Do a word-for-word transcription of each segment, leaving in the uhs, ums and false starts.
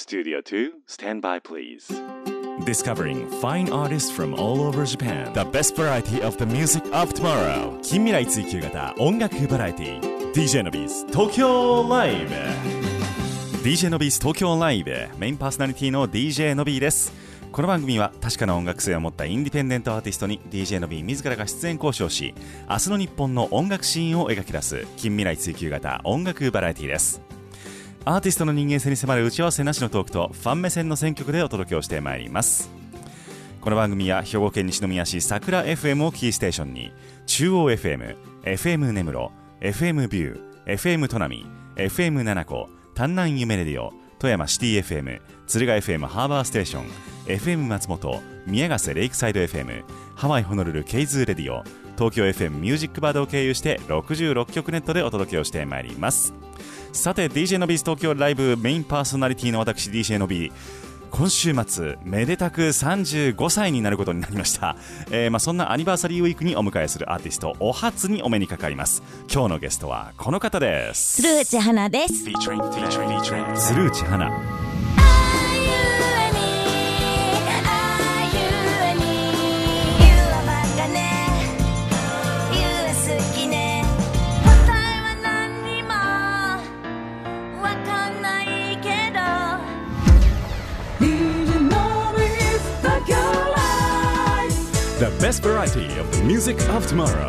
Studio two, stand by please. Discovering fine artists from all over Japan. The best variety of the music of tomorrow. 近未来追求型音楽バラエティ ディージェー のビーズ東京ライブ ディージェー のビーズ東京ライブメインパーソナリティの ディージェー のビーです。この番組は確かな音楽性を持ったインディペンデントアーティストに ディージェー のビー自らが出演交渉し、明日の日本の音楽シーンを描き出す近未来追求型音楽バラエティです。アーティストの人間性に迫る打ち合わせなしのトークとファン目線の選曲でお届けをしてまいります。この番組は兵庫県西宮市桜 エフエム をキーステーションに中央 エフエム、エフエム 根室、エフエム ビュー、エフエム 砺波、エフエム 七子、丹南夢レディオ、富山シティ エフエム、敦賀 エフエム ハーバーステーション、エフエム 松本、宮ヶ瀬レイクサイド エフエム、ハワイホノルルケイズーレディオ、東京 エフエム ミュージックバードを経由してろくじゅうろっきょくネットでお届けをしてまいります。さて ディージェー のビーズ東京ライブメインパーソナリティの私 ディージェー のビー、今週末めでたくさんじゅうごさいになることになりました。えーまあ、そんなアニバーサリーウィークにお迎えするアーティストお初にお目にかかります。今日のゲストはこの方です。 鶴内花です。 Featuring, featuring, featuring 鶴内花。The best variety of the music of tomorrow.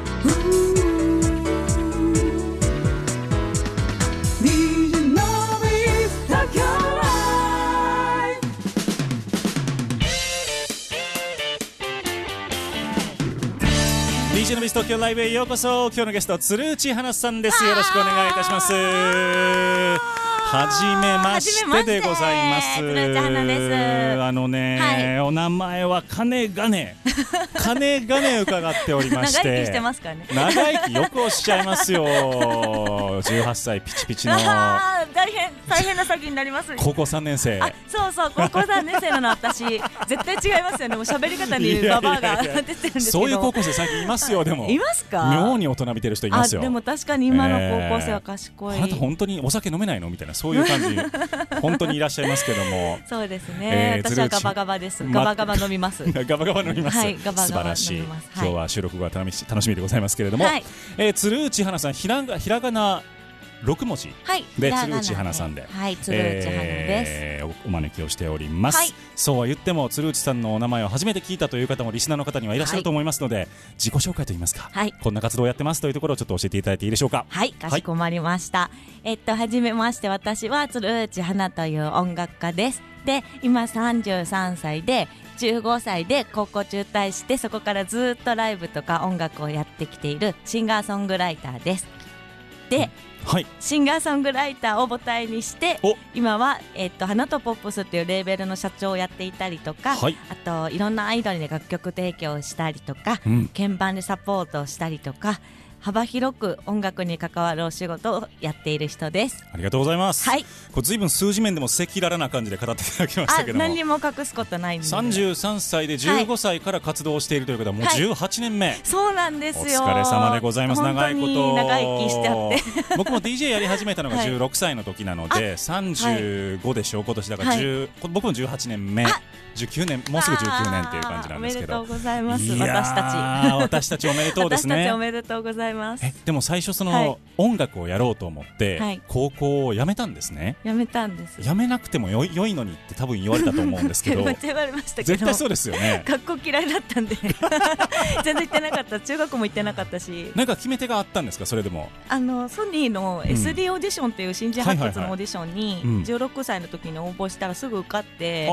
ディージェー のビーズ東京ライブへようこそ。今日のゲスト鶴内花さんです。よろしくお願いいたします。はじめましてでございます。 鶴内花です。 あのね、はい、お名前は金がね金がね伺っておりまして、 長生きしてますかね。 長生きよくおっしゃいますよ。じゅうはっさいピチピチの大変大変な先になります。 高校さんねん生。 あ、そうそう、高校さんねん生なの。私絶対違いますよね。もう喋り方にババアが出てるんですけど。 そういう高校生最近いますよ。でもいますか。 妙に大人びてる人いますよ。 あ、でも確かに今の高校生は賢い、 えー、あなた本当にお酒飲めないのみたいな、そういう感じ本当にいらっしゃいますけども。 そうですね、えー、私はガバガバです。ガバガバ飲みます。 ガバガバ飲みます、 はい、ガバガバ素晴らしい、 はい、 今日は収録が楽しみでございますけれども、はい、えー、鶴内花さん、ひらがひらがなろくもじで、はい、鶴内花さんで、 はい、鶴内花です、 えー、お招きをしております、はい、そうは言っても鶴内さんのお名前を初めて聞いたという方もリスナーの方にはいらっしゃると思いますので、はい、自己紹介といいますか、はい、こんな活動をやってますというところをちょっと教えていただいていいでしょうか。 はい、かしこまりました、はい、えっとはじめまして、私は鶴内花という音楽家です。で、今さんじゅうさんさいで、じゅうごさいで高校中退して、そこからずっとライブとか音楽をやってきているシンガーソングライターです。で、 はい、 シンガーソングライターを母体にして今は、えっと、花とポップスっていうレーベルの社長をやっていたりとか、はい、あといろんなアイドルに楽曲提供をしたりとか、うん、鍵盤でサポートをしたりとか、幅広く音楽に関わるお仕事をやっている人です。 ありがとうございます、はい、これ随分数字面でも赤裸々な感じで語っていただきましたけども、 あ、何にも隠すことないんで。 さんじゅうさんさいでじゅうごさいから活動しているという方はもうじゅうはちねんめ、はい、 そうなんですよ。 お疲れ様でございます。長いこと長生きしてあって僕も ディージェー やり始めたのがじゅうろくさいの時なので、はい、さんじゅうごでしょう、今年だから、はい、僕もじゅうはちねんめ、じゅうきゅうねん、もうすぐじゅうきゅうねんっていう感じなんですけど。 おめでとうございます。私たち私たちおめでとうですね。 私たちおめでとうございます。 え、でも最初その、はい、音楽をやろうと思って、はい、高校を辞めたんですね。 辞めたんです。 辞めなくてもよい、良いのにって多分言われたと思うんですけどめっちゃ言われましたけど、 絶対そうですよね。 学校嫌いだったんで全然行ってなかった。中学も行ってなかったし。 なんか決め手があったんですか。それでもあのソニーの エスディー オーディションっていう新人発掘のオーディションにじゅうろくさいの時に応募したらすぐ受かって、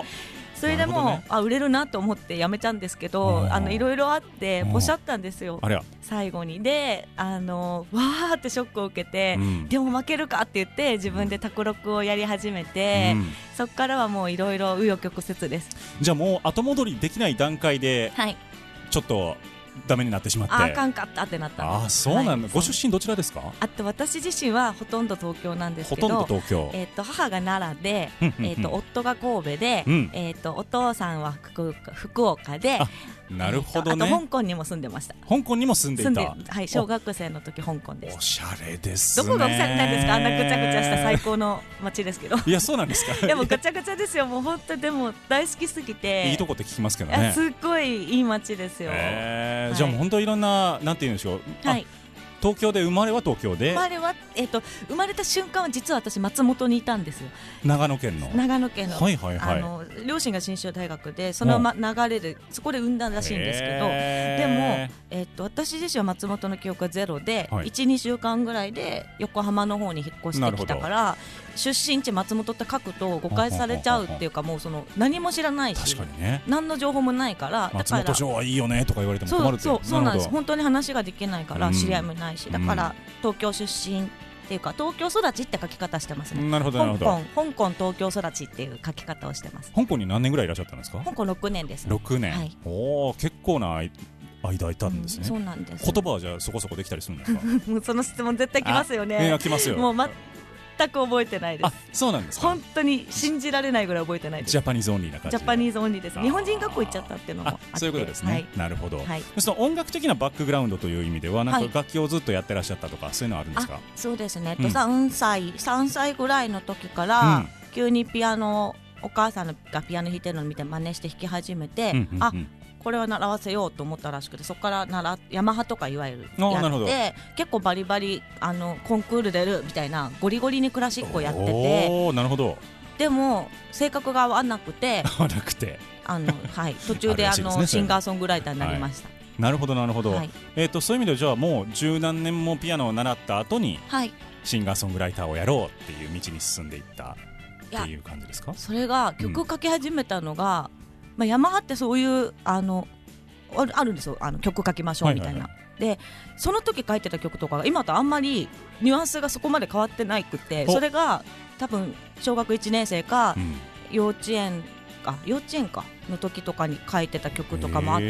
それでも、ね、あ、売れるなと思ってやめたんですけど、あのいろいろあってポシャったんですよ、 あれ最後に。で、あのわーってショックを受けて、うん、でも負けるかって言って自分で卓録をやり始めて、うん、そこからはもういろいろ紆余曲折です。 じゃあもう後戻りできない段階で、はい、ちょっとダメになってしまって、 あかんかったってなったんです。 あそうなんだ、 はい、 ご出身どちらですか？ あと私自身はほとんど東京なんですけど、 ほとんど東京、 えー、と母が奈良で、 うんうんうんえー、と夫が神戸で、 うんえー、とお父さんは福岡、福岡で、 なるほどね、 えー、とあと香港にも住んでました。 香港にも住んでいた。 住んで、はい、小学生の時香港です。 おしゃれですね。 どこがおしゃれなんですか？あんなぐちゃぐちゃした最高の街ですけどいやそうなんですか？ でもぐちゃぐちゃですよ。もう本当でも大好きすぎていいとこって聞きますけどね。 すっごいいい街ですよ、 えーはい、 じゃあもう本当いろんな、なんて言うんでしょう、 はい、 東京で生まれは東京で、 生まれは、えー、と生まれた瞬間は実は私松本にいたんですよ。 長野県の長野県の、 はいはいはい、 あの両親が信州大学でそのまま流れでそこで産んだらしいんですけど、でも、えー、と私自身は松本の記憶はゼロで、 はい、 いち、にしゅうかんぐらいで横浜の方に引っ越してきたから、出身地松本って書くと誤解されちゃうっていうか、もうその何も知らないし、 確かにね、 何の情報もないから、 松本城はいいよねとか言われても困るって。 そうそうそうなんです。 なるほど、 本当に話ができないから知り合いもないし、 うん、 だから東京出身っていうか東京育ちって書き方してますね。 なるほどなるほど。 香港、香港東京育ちっていう書き方をしてます。 香港に何年ぐらいいらっしゃったんですか？ 香港ろくねんですね。 ろくねん、はい、おー結構な間いたんですね、 うん、そうなんです。 言葉はじゃあそこそこできたりするんですか？ もうその質問絶対来ますよね。 いや来ますよ。 もう全く覚えてないです。 あ、そうなんですか。 本当に信じられないぐらい覚えてないです。 ジャパニーズオンリーな感じで。 ジャパニーズオンリーです。日本人学校行っちゃったっていうのもあって。 あ、そういうことですね、 はい、 なるほど、はい、そその音楽的なバックグラウンドという意味ではなんか楽器をずっとやってらっしゃったとか、はい、そういうのはあるんですか？ あ、そうですね、 うん、 さんさいさんさいぐらいの時から、うん、急にピアノお母さんがピアノ弾いてるのを見て真似して弾き始めて、うんうんうん、あこれは習わせようと思ったらしくて、そこから習ヤマハとかいわゆるやって結構バリバリあのコンクール出るみたいなゴリゴリにクラシックをやってて、 おー、なるほど。 でも性格が合わなくて合わなくてあの、はい、途中であのシンガーソングライターになりました、はい、 なるほどなるほど、はい、えー、とそういう意味ではじゃあもう十何年もピアノを習った後に、はい、シンガーソングライターをやろうっていう道に進んでいったっていう感じですか？ それが曲を書き始めたのが、うん、まあ、ヤマハってそういうあのあるんですよ、あの曲書きましょうみたいな、はいはいはい、でその時書いてた曲とかが今とあんまりニュアンスがそこまで変わってないくて、それが多分小学いちねん生か、うん、幼稚園か幼稚園かの時とかに書いてた曲とかもあって、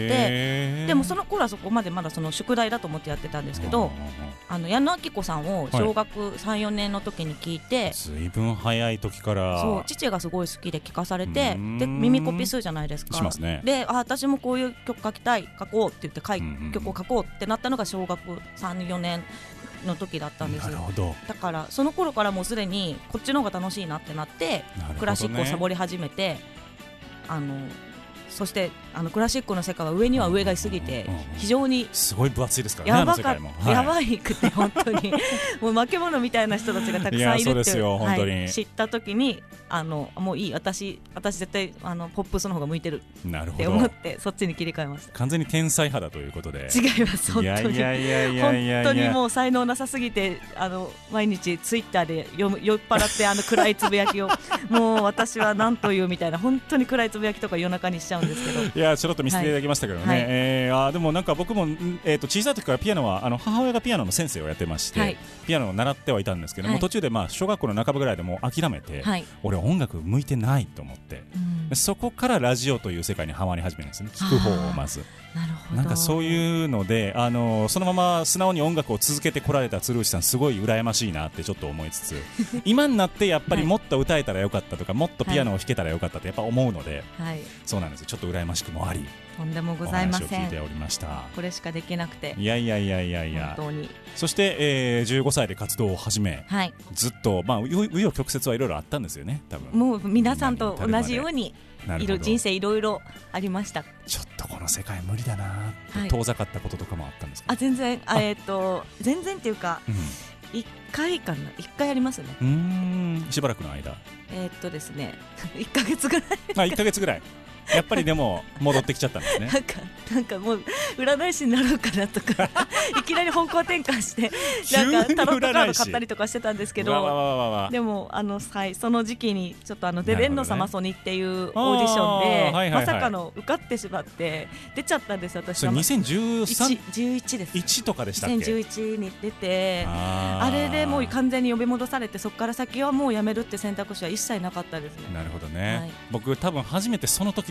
でもその頃はそこまでまだその宿題だと思ってやってたんですけど、あの矢野明子さんを小学さん、よねんの時に聞いて、 ずいぶん早い時からそう父がすごい好きで聞かされて、で耳コピするじゃないですか。 しますね。 であ私もこういう曲書きたい書こうって言って書い、うんうん、曲を書こうってなったのが小学さん、よねんの時だったんです。 なるほど。 だからその頃からもうすでにこっちの方が楽しいなってなって、ね、クラシックをサボり始めて、あのそしてあのクラシックの世界は上には上がいすぎて非常にすごい分厚いですからね、 やばかったやばいくて本当にもう化け物みたいな人たちがたくさんいるっていうはい、知った時にあのもういい私私絶対あのポップスの方が向いてるって思ってそっちに切り替えました。 完全に天才派だということで。 違います本当に本当にもう才能なさすぎてあの毎日ツイッターで酔っ払ってあの暗いつぶやきをもう私は何というみたいな本当に暗いつぶやきとか夜中にしちゃうんですけど、 いやちょろっと見せていただきましたけどね、はい、えー、あでもなんか僕も、えー、と小さい時からピアノはあの母親がピアノの先生をやってまして、はい、ピアノを習ってはいたんですけども、はい、途中でまあ小学校の半ばぐらいでもう諦めて、はい、俺は音楽向いてないと思って、うん、そこからラジオという世界にはまり始めるんですね。聞く方をまずなるほど。 なんかそういうのであのそのまま素直に音楽を続けてこられた鶴内さんすごい羨ましいなってちょっと思いつつ今になってやっぱりもっと歌えたらよかったとか、はい、もっとピアノを弾けたらよかったってやっぱ思うので、はい、そうなんですよ。ちょっと羨ましくもありとんでもございません。 お話を聞いておりました。 これしかできなくていやいやいやいやいや本当に。 そして、えー、じゅうごさいで活動を始め、はい、ずっとまあ紆余曲折はいろいろあったんですよね。多分もう皆さんと同じようにいろ人生いろいろありました。 ちょっとこの世界無理だなって遠ざかったこととかもあったんですか？ あ全然あえっ、ー、と全然っていうか、うん、いっかいかないっかいありますね。 うーんしばらくの間えー、っとですねいっかげつぐらいあいっかげつぐらいやっぱりでも戻ってきちゃったんですね。 なんかなんかもう占い師になろうかなとかいきなり方向転換してなんかタロットカード買ったりとかしてたんですけど、わわわわわでもあの、はい、その時期にちょっとあのデベンノサマソニっていうオーディションで、はいはいはい、まさかの受かってしまって出ちゃったんです。私はにせんじゅうさんじゅういちですいちとかでしたっけ？ にせんじゅういちに出て あ, あれでもう完全に呼び戻されてそこから先はもうやめるって選択肢は一切なかったですね。 なるほどね、 はい、 僕多分初めてその時に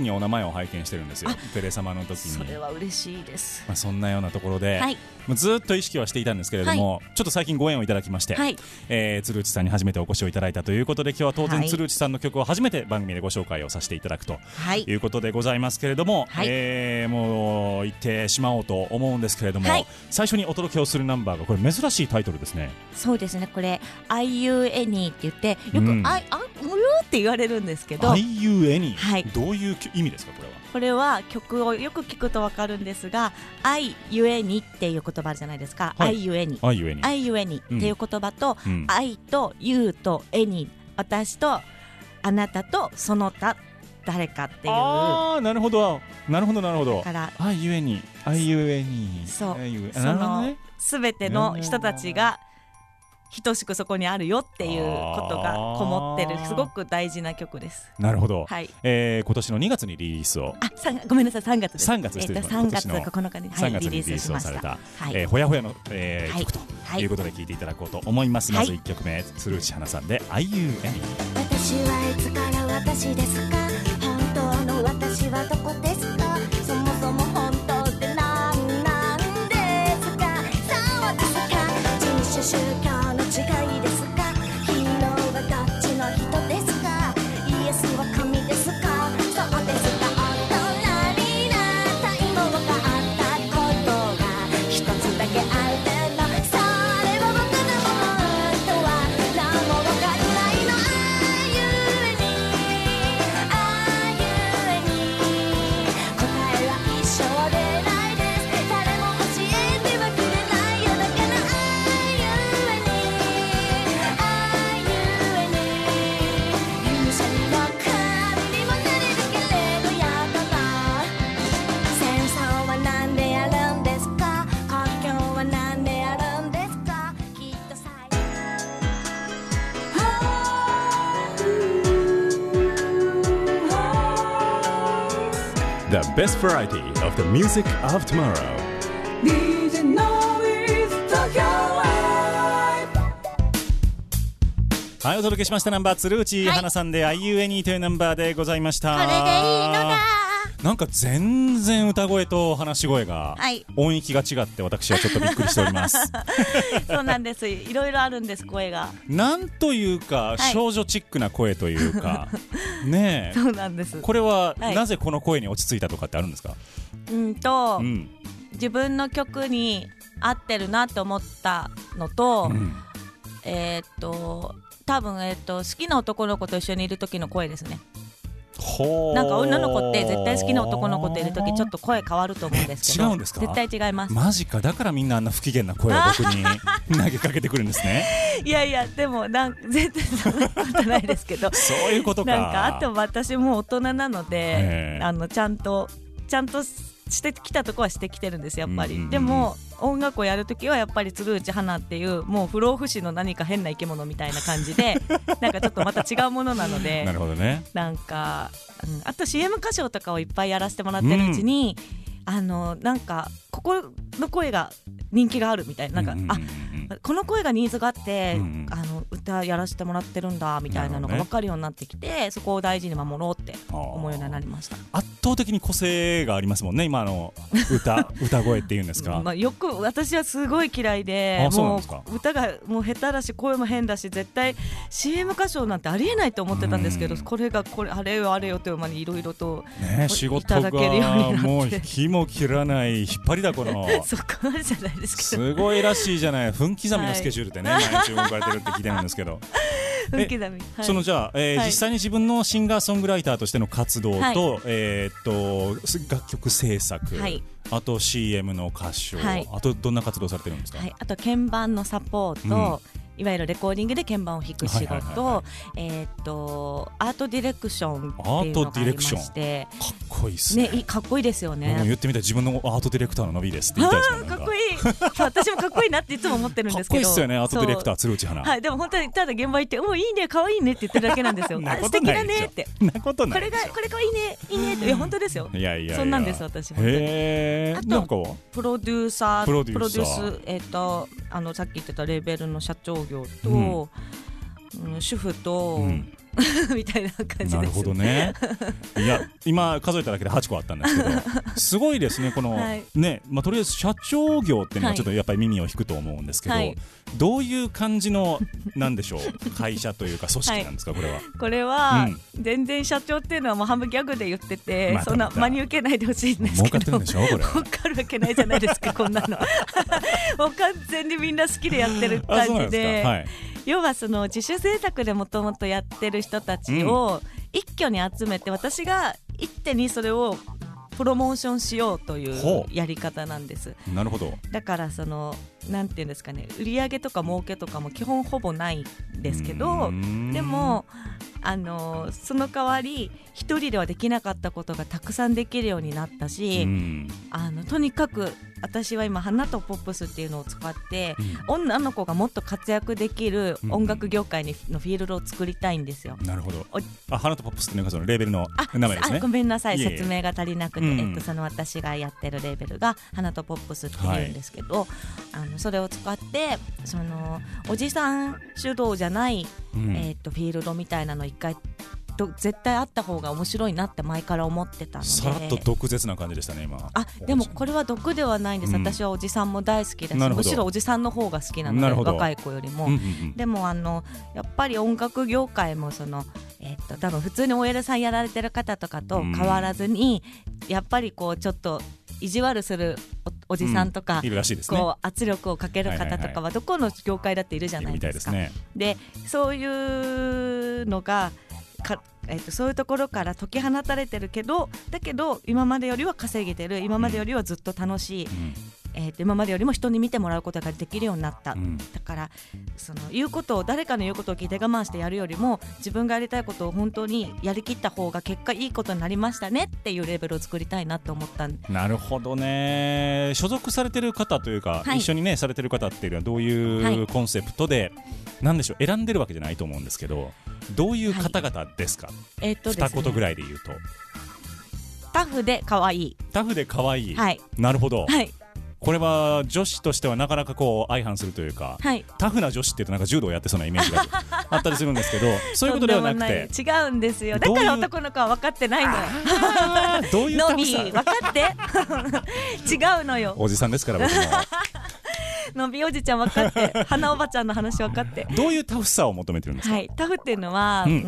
にお名前を拝見してるんですよ、テレ様の時に。 それは嬉しいです、 まあ、そんなようなところで、 はい、 まあ、ずっと意識はしていたんですけれども、はい、ちょっと最近ご縁をいただきまして、はい、えー、鶴内さんに初めてお越しをいただいたということで、今日は当然、はい、鶴内さんの曲を初めて番組でご紹介をさせていただくということでございますけれども、はい、えー、もう行ってしまおうと思うんですけれども、はい、最初にお届けをするナンバーがこれ珍しいタイトルですね。 そうですね、これ I You Any って言ってよく、うん、ああ無料って言われるんですけど、 I You Any、 はい、 どういう意味ですかこれは。 これは曲をよく聞くと分かるんですが、愛ゆえにっていう言葉あるじゃないですか、はい、愛ゆえに、 愛ゆえに、 愛ゆえにっていう言葉と、うん、愛と You と Any、 私とあなたとその他誰かっていう。 ああ、なるほどなるほどなるほど。 だから愛ゆえに、愛ゆえに、 そう、 そのすべての人たちが等しくそこにあるよっていうことがこもってるすごく大事な曲です。 なるほど、 はい、 えー、今年のにがつにリリースを、 あ、ごめんなさい、さんがつです。 さんがつです、 えー、さんがつここのかに、 はい、リリースをされた、はい、えー、ほやほやの、えーはい、曲ということで聴いていただこうと思います、はい、まずいっきょくめ、鶴内花さんで I You Any。 私はいつから私ですか、本当の私はどこですか、そもそも本当って何なんですか、そうですか、人種宗教の違いですか、ヒーローはどっちの人ですか、イエスは神ですか、そうですか、大人になった今分かったことが一つだけあるの、それは僕の本当は何も分かんないの、ああいうにああいうに答えは一緒でないです、誰も教えてはくれないよ、だからああいうにああいうに勇者にも神にもなれるけれどやだな、戦争はなんでやるんですか、国境はなんでやるんですか、きっと最後 The best variety of the music of tomorrow。 ディージェー Noise Tokyo Live。 はい、お届けしましたナンバー、鶴内花さんで I You Any というナンバーでございました。 これでいいのだ。 なんか全然歌声と話し声が、はい、音域が違って私はちょっとびっくりしておりますそうなんです、いろいろあるんです、声が。 なんというか、はい、少女チックな声というかねえ、 そうなんです。 これは、はい、なぜこの声に落ち着いたとかってあるんですか。 うんと、 うん、 自分の曲に合ってるなと思ったのと、うん、えー、っと多分、えー、っと好きな男の子と一緒にいる時の声ですね。なんか女の子って絶対好きな男の子といる時ちょっと声変わると思うんですけど。 違うんですか。 絶対違います。 マジか。だからみんなあんな不機嫌な声を僕に投げかけてくるんですねいやいや、でもなん絶対そんなことないですけどそういうことか。 なんかあと私も大人なので、あのちゃんとちゃんとしてきたとこはしてきてるんですやっぱり、うんうんうん、でも音楽をやるときはやっぱり鶴内花っていうもう不老不死の何か変な生き物みたいな感じでなんかちょっとまた違うものなのでなるほどね。 なんか、うん、あと シーエム 歌唱とかをいっぱいやらせてもらってるうちに、うん、あのなんかここの声が人気があるみたいな、なんか、うんうんうん、あこの声がニーズがあって、うんうん、あの歌やらせてもらってるんだみたいなのが分かるようになってきて、ね、そこを大事に守ろうって思うようになりました。 圧倒的に個性がありますもんね今の歌歌声っていうんですか、 まあ、よく私はすごい嫌いで、もう歌がもう下手だし声も変だし絶対 シーエム 歌唱なんてありえないと思ってたんですけど、これがこれあれよあれよという間にいろいろと、 ね、仕事がもう気も切らない引っ張りだこのそこまでじゃないですけどすごいらしいじゃない。分刻みのスケジュールでね、はい、毎日動かれてるって聞いてるんですけど分刻み、はい、 そのじゃあ、えーはい、実際に自分のシンガーソングライターとしての活動と、はい、えー、っと楽曲制作、はい、あと シーエム の歌唱、はい、あとどんな活動されてるんですか。 はい、あと鍵盤のサポート、うんいわゆるレコーディングで鍵盤を弾く仕事、はいはいはいはい、えー、っとアートディレクションっていうのがありまして、 かっこいいですね。 ね、かっこいいですよね。 もう言ってみたら自分のアートディレクターの伸びですって言いたいですね。 かっこいい私もかっこいいなっていつも思ってるんですけどかっこいいっすよねアートディレクター鶴内花。 はい、でも本当にただ現場行っておいいね可愛いねって言ってるだけなんですよ素敵だねってなことないこれがこれかいいねいいねっていや本当ですよ。 いやいやいやそんなんです私も。 へー。 あとプロデューサープロデューサーえー、っとあのさっき言ってたレーベルの社長業と、うんうん、主婦と、うん、 みたいな感じです。 なるほどね。いや今数えただけではちこあったんですけどすごいですねこの、はい、ね、まあ、とりあえず社長業っていうのはちょっとやっぱり耳を引くと思うんですけど、はい、どういう感じのなんでしょう会社というか組織なんですか、はい、これは。 これは、うん、全然社長っていうのはもう半分ギャグで言ってて、ま、そんな真に受けないでほしいんですけど、儲かってるんでしょこれ。儲かるわけないじゃないですかこんなのもう完全にみんな好きでやってる感じ で, で、はい、要はその自主制作でもともとやってる人たちを一挙に集めて、私が一手にそれをプロモーションしようというやり方なんです。 なるほど。 だからそのなんていうんですかね、売上とか儲けとかも基本ほぼないんですけど、でもあのその代わり一人ではできなかったことがたくさんできるようになったし、あのとにかく私は今花とポップスっていうのを使って、うん、女の子がもっと活躍できる音楽業界にのフィールドを作りたいんですよ。 なるほど。あ、花とポップスっていうのがそのレーベルの名前ですね。 あ、ごめんなさい、説明が足りなくて、えっと、その私がやってるレーベルが花とポップスっていうんですけど、はい、あのそれを使ってそのおじさん主導じゃない、うん、えっと、フィールドみたいなの一回絶対あった方が面白いなって前から思ってたので。 さらっと毒舌な感じでしたね今。 あ、でもこれは毒ではないんです、うん、私はおじさんも大好きだし、むしろおじさんの方が好きなので、若い子よりも、うんうんうん、でもあのやっぱり音楽業界もその、えー、っと多分普通に オーエル さんやられてる方とかと変わらずに、うん、やっぱりこうちょっと意地悪する お, おじさんとか、 うん、いるらしいですね。 こう圧力をかける方とかはどこの業界だっているじゃないですか。いるみたいですね。でそういうのがかえー、とそういうところから解き放たれてるけど、だけど今までよりは稼げてる、今までよりはずっと楽しい、うん、えー、と今までよりも人に見てもらうことができるようになった、うん、だからその言うことを誰かの言うことを聞いて我慢してやるよりも自分がやりたいことを本当にやりきった方が結果いいことになりましたねっていうレベルを作りたいなと思ったんで。 なるほどね。所属されてる方というか、はい、一緒にねされてる方っていうのはどういうコンセプトで、はい、なんでしょう、選んでるわけじゃないと思うんですけど、どういう方々ですか。はい、えーっとですね、二言ぐらいで言うとタフで可愛い。 タフで可愛い、 はい、 なるほど、 はい、 これは女子としてはなかなかこう相反するというか、はい、タフな女子っていうとなんか柔道やってそうなイメージがあったりするんですけどそういうことではなくて違うんですよ。だから男の子は分かってないのよ。 どういうタフさ分かって違うのよ。 おじさんですから僕ものびおじちゃん分かって花おばちゃんの話分かって。 どういうタフさを求めてるんですか。 はい、タフっていうのは、うん、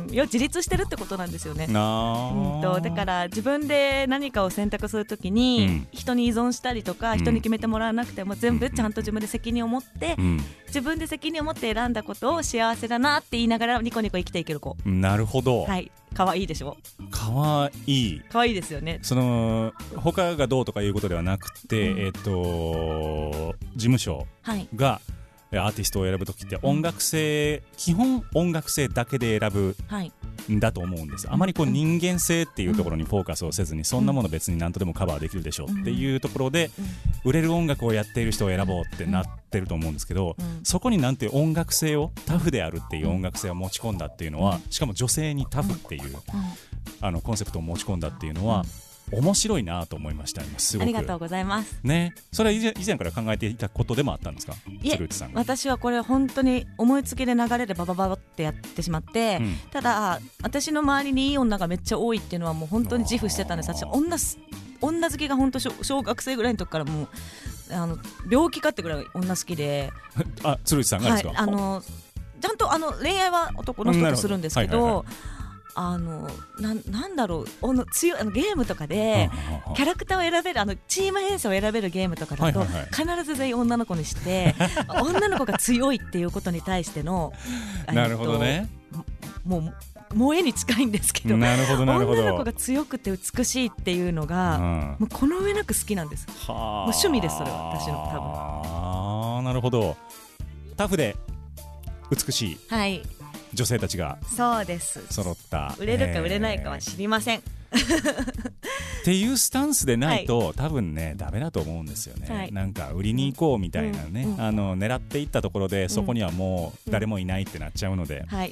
要は自立してるってことなんですよね。うんとだから自分で何かを選択するときに、うん、人に依存したりとか、うん、人に決めてもらわなくても全部ちゃんと自分で責任を持って、うん、自分で責任を持って選んだことを幸せだなって言いながらニコニコ生きていける子。 なるほど。 はい、可愛いでしょ。 可愛い。 可愛いですよね。 その他がどうとかいうことではなくて、うん、えっと事務所が、はい、アーティストを選ぶときって音楽性、うん、基本音楽性だけで選ぶんだと思うんです。あまりこう人間性っていうところにフォーカスをせずに、そんなもの別に何とでもカバーできるでしょうっていうところで、売れる音楽をやっている人を選ぼうってなってると思うんですけど、そこになんて音楽性をタフであるっていう音楽性を持ち込んだっていうのは、しかも女性にタフっていうあのコンセプトを持ち込んだっていうのは面白いなと思いました。今すごくありがとうございますね。それは以前、以前から考えていたことでもあったんですか。 いえ、私はこれ本当に思いつきで流れでババババってやってしまって、うん、ただ私の周りにいい女がめっちゃ多いっていうのはもう本当に自負してたんです。私女女好きが本当 小, 小学生ぐらいの時からもうあの病気かってぐらい女好きであ、鶴内さんがですか。 はい、あのちゃんとあの恋愛は男の人とするんですけど、はいはいはい、あの な, なんだろうの強いあのゲームとかでキャラクターを選べるあのチーム編成を選べるゲームとかだと、はいはいはい、必ず全員女の子にして女の子が強いっていうことに対してのなるほどね。 もう萌えに近いんですけど、 なるほどなるほど、 女の子が強くて美しいっていうのが、うん、もうこの上なく好きなんです。もう趣味ですそれは私の多分。 あ、なるほど。タフで美しい、はい、女性たちがそうです揃った売れるか売れないかは知りません、えー、 っていうスタンスでないと、はい、多分ねダメだと思うんですよね、はい、なんか売りに行こうみたいなね、うんうん、あの狙っていったところでそこにはもう誰もいないってなっちゃうので、うん、はい、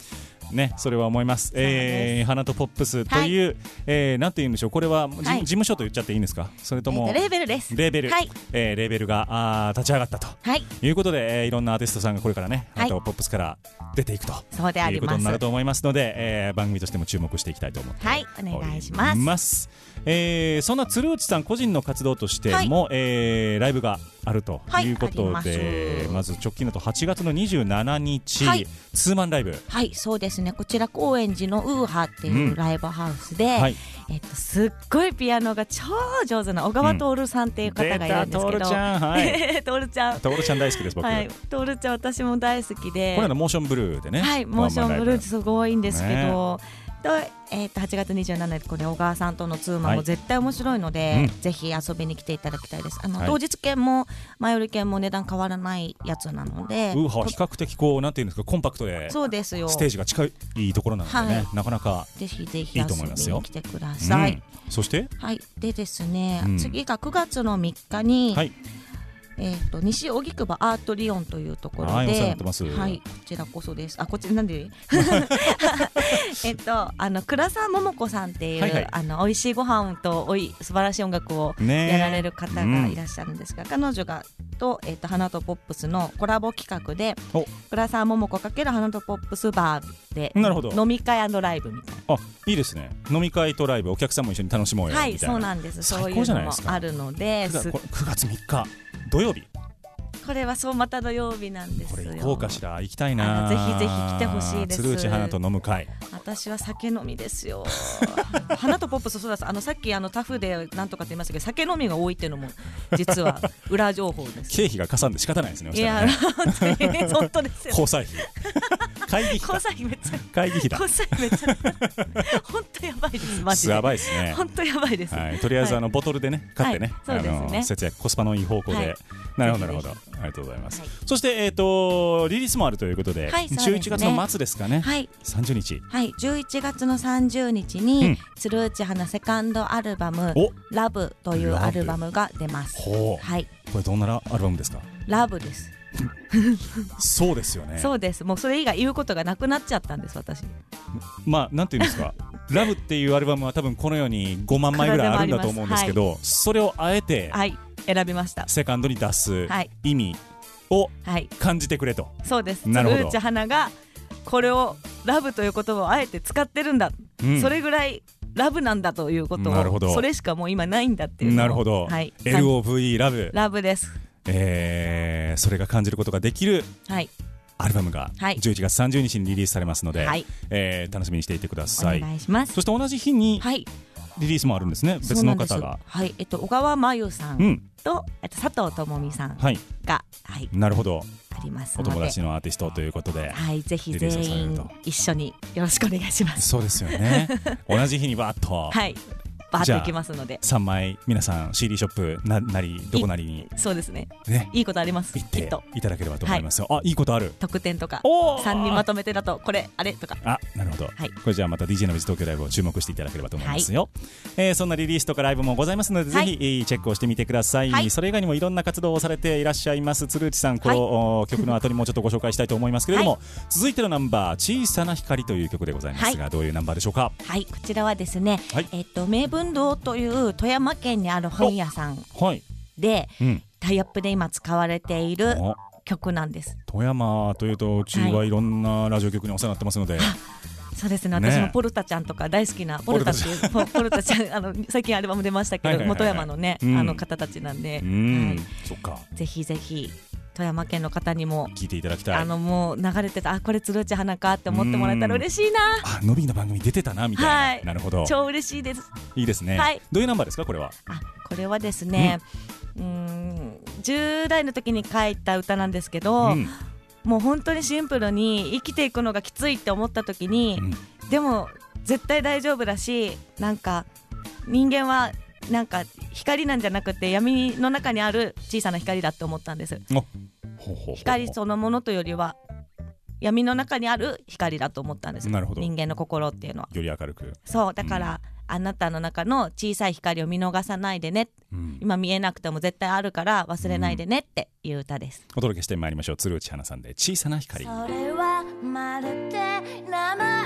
ね、それは思います。えー、花とポップスという、はい、えー、なんて言うんでしょう、これは、はい、事務所と言っちゃっていいんですか、それとも、 えー、レーベルです。 レーベル、 はい、 えー、レーベルがあ立ち上がったと、はい、いうことで、えー、いろんなアーティストさんがこれからね、花とポップスから出ていくと、 そうであります、いうことになると思いますので、えー、番組としても注目していきたいと思っております。 はい、お願いします。 えー、そんな鶴内さん個人の活動としても、はい、えー、ライブがあるということで、はい、ま, まず直近だとはちがつのにじゅうしちにち、はい、ツーマンライブ、 はい、そうですね、こちら高円寺のウーハっていうライブハウスで、うん、はい、えっと、すっごいピアノが超上手な小川徹さんっていう方がいるんですけど、うん、 徹ちゃん、はい、 徹ちゃん徹ちゃん大好きです、僕。 はい、徹ちゃん私も大好きで、 これのモーションブルーでね、 はい、モーションブルーすごいんですけど、ね、とえー、とはちがつにじゅうしちにちこれ小川さんとのツーマンも絶対面白いので、はい、うん、ぜひ遊びに来ていただきたいです。あの、はい、当日券も前売り券も値段変わらないやつなので、 ウーハは比較的こうなんていうんですか、コンパクトで、 そうですよ、 ステージが近いところなのでね、はい、なかなかぜひぜひ遊びに来てください。うん、 そして、 はい、でですね、うん、次がくがつのみっかに、はい、えー、と西荻窪アートリオンというところで、はい、お世話になってます。はい、こちらこそです。あ、こっちなんでえっとあの倉沢桃子さんっていう、はいはい、あの美味しいご飯とおい素晴らしい音楽をやられる方がいらっしゃるんですが、うん、彼女がと、えー、と花とポップスのコラボ企画で倉沢桃子×花とポップスバーで飲み会&ライブみたいな。 あ、いいですね。飲み会とライブ、お客さんも一緒に楽しもうよみたいな。はい、 そうなんです。そういうのもあるので、 くがつみっか土曜日、 これはそうまた土曜日なんですよ。 これ行こうかしら、行きたいな。 ぜひぜひ来てほしいです。 鶴内花と飲む会。 私は酒飲みですよ。花とポップス、そうです。あのさっきあのタフでなんとかって言いましたけど、酒飲みが多いっていうのも実は裏情報です。 経費がかさんで仕方ないですね。 いや、本当ですよ。 交際費。会議費。 交際費めっちゃ。 会議費だ。 交際費めっちゃ。本当やばいです。マジで。 やばいですね。 本当やばいです。 はい、とりあえずあのボトルでね、買ってね、 そうですね。 節約コスパのいい方向で。なるほどなるほど。ありがとうございます。そしてえっとリリースもあるということで、じゅういちがつの末ですかね。はい。さんじゅうにち。 はい。じゅういちがつのさんじゅうにちに鶴内花セカンドアルバムラブというアルバムが出ます。はい。 これどんなアルバムですか？ ラブです。 そうですよね。 そうです。もうそれ以外言うことがなくなっちゃったんです、私。 まあなんていうんですか。ラブっていうアルバムは多分この世にごまんまいぐらいあるんだと思うんですけど、はい、それをあえて選びました。 セカンドに出す意味を感じてくれと。 はい、そうです。鶴内花がこれをラブという言葉をあえて使ってるんだ、うん、それぐらいラブなんだということを、それしかもう今ないんだっていうのを。 なるほど、はい、エルオーブイ ラブラブです。 えー、それが感じることができる、はい、アルバムがじゅういちがつさんじゅうにちにリリースされますので、はい、えー、楽しみにしていてください。 お願いします。 そして同じ日にリリースもあるんですね、別の方が。 はい、えっと、小川真由さんと、うん、えっと、佐藤智美さんが、はいはい、 なるほど、 ありますので、 お友達のアーティストということで、 はい、ぜひ全員一緒によろしくお願いします。 そうですよね。同じ日にバーッと、 はい、バーッといきますので、 さんまい皆さん シーディー ショップ な, なりどこなりに、 そうですね、ね、いいことあります。 行っていただければと思いますよ。はい、あ、いいことある。 特典とかさんにんまとめてだとこれあれとか。 あ、なるほど、はい、これじゃあまた ディージェー のビズ東京ライブを注目していただければと思いますよ。はい、えー、そんなリリースとかライブもございますので、はい、ぜひチェックをしてみてください。はい、それ以外にもいろんな活動をされていらっしゃいます鶴内さん、この、はい、曲の後にもうちょっとご紹介したいと思いますけれども、はい、続いてのナンバー小さな光という曲でございますが、はい、どういうナンバーでしょうか？ はい、こちらはですね、はい、えー、と名文堂という富山県にある本屋さんで、はい、うん、タイアップで今使われている曲なんです。 富山というとうちはいろんなラジオ局にお世話になってますので、はい、 そうですね、私もポルタちゃんとか大好きなポルタっていうポ, ポルタちゃんあの最近アルバム出ましたけど、はいはいはいはい、元山のね、うん、あの方たちなんで、うん、はい、そっか、ぜひぜひ富山県の方にも聞いていただきたい。 あのもう流れてた、あ、これ鶴内花かって思ってもらえたら嬉しいな。 あ、のびの番組出てたなみたいな、はい、なるほど、 超嬉しいです。 いいですね、はい、どういうナンバーですかこれは？ あ、これはですね、うん、うーんじゅう代の時に書いた歌なんですけど、うん、もう本当にシンプルに生きていくのがきついって思った時に、うん、でも絶対大丈夫だし、なんか人間はなんか光なんじゃなくて闇の中にある小さな光だって思ったんです。ほうほう、光そのものというよりは闇の中にある光だと思ったんです。なるほど、人間の心っていうのはより明るく。 そうだから、うん、あなたの中の小さい光を見逃さないでね、うん、今見えなくても絶対あるから忘れないでねっていう歌です。 うん、お届けしてまいりましょう。鶴内花さんで小さな光。 それはまるで名前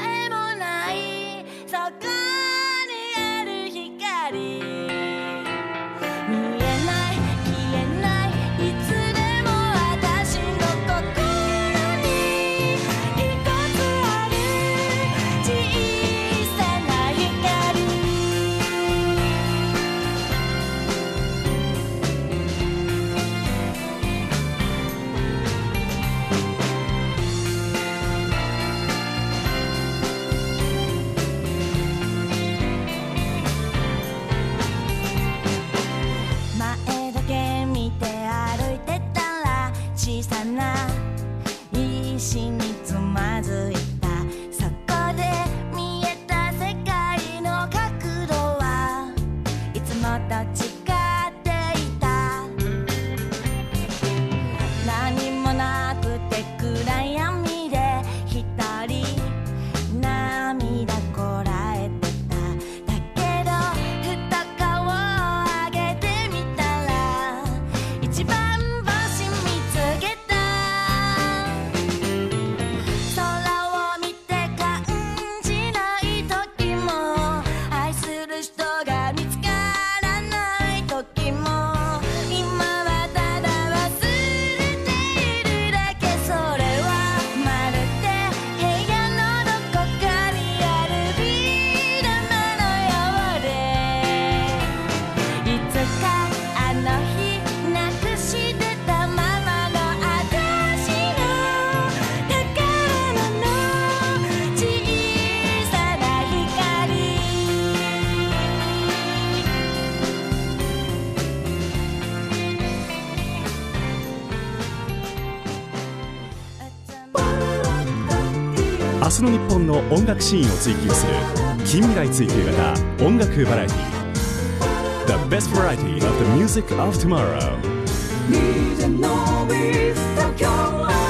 明日の日本の音楽シーンを追求する近未来追求型音楽バラエティ The best variety of the music of tomorrow。 ディージェー の with Tokyo Live。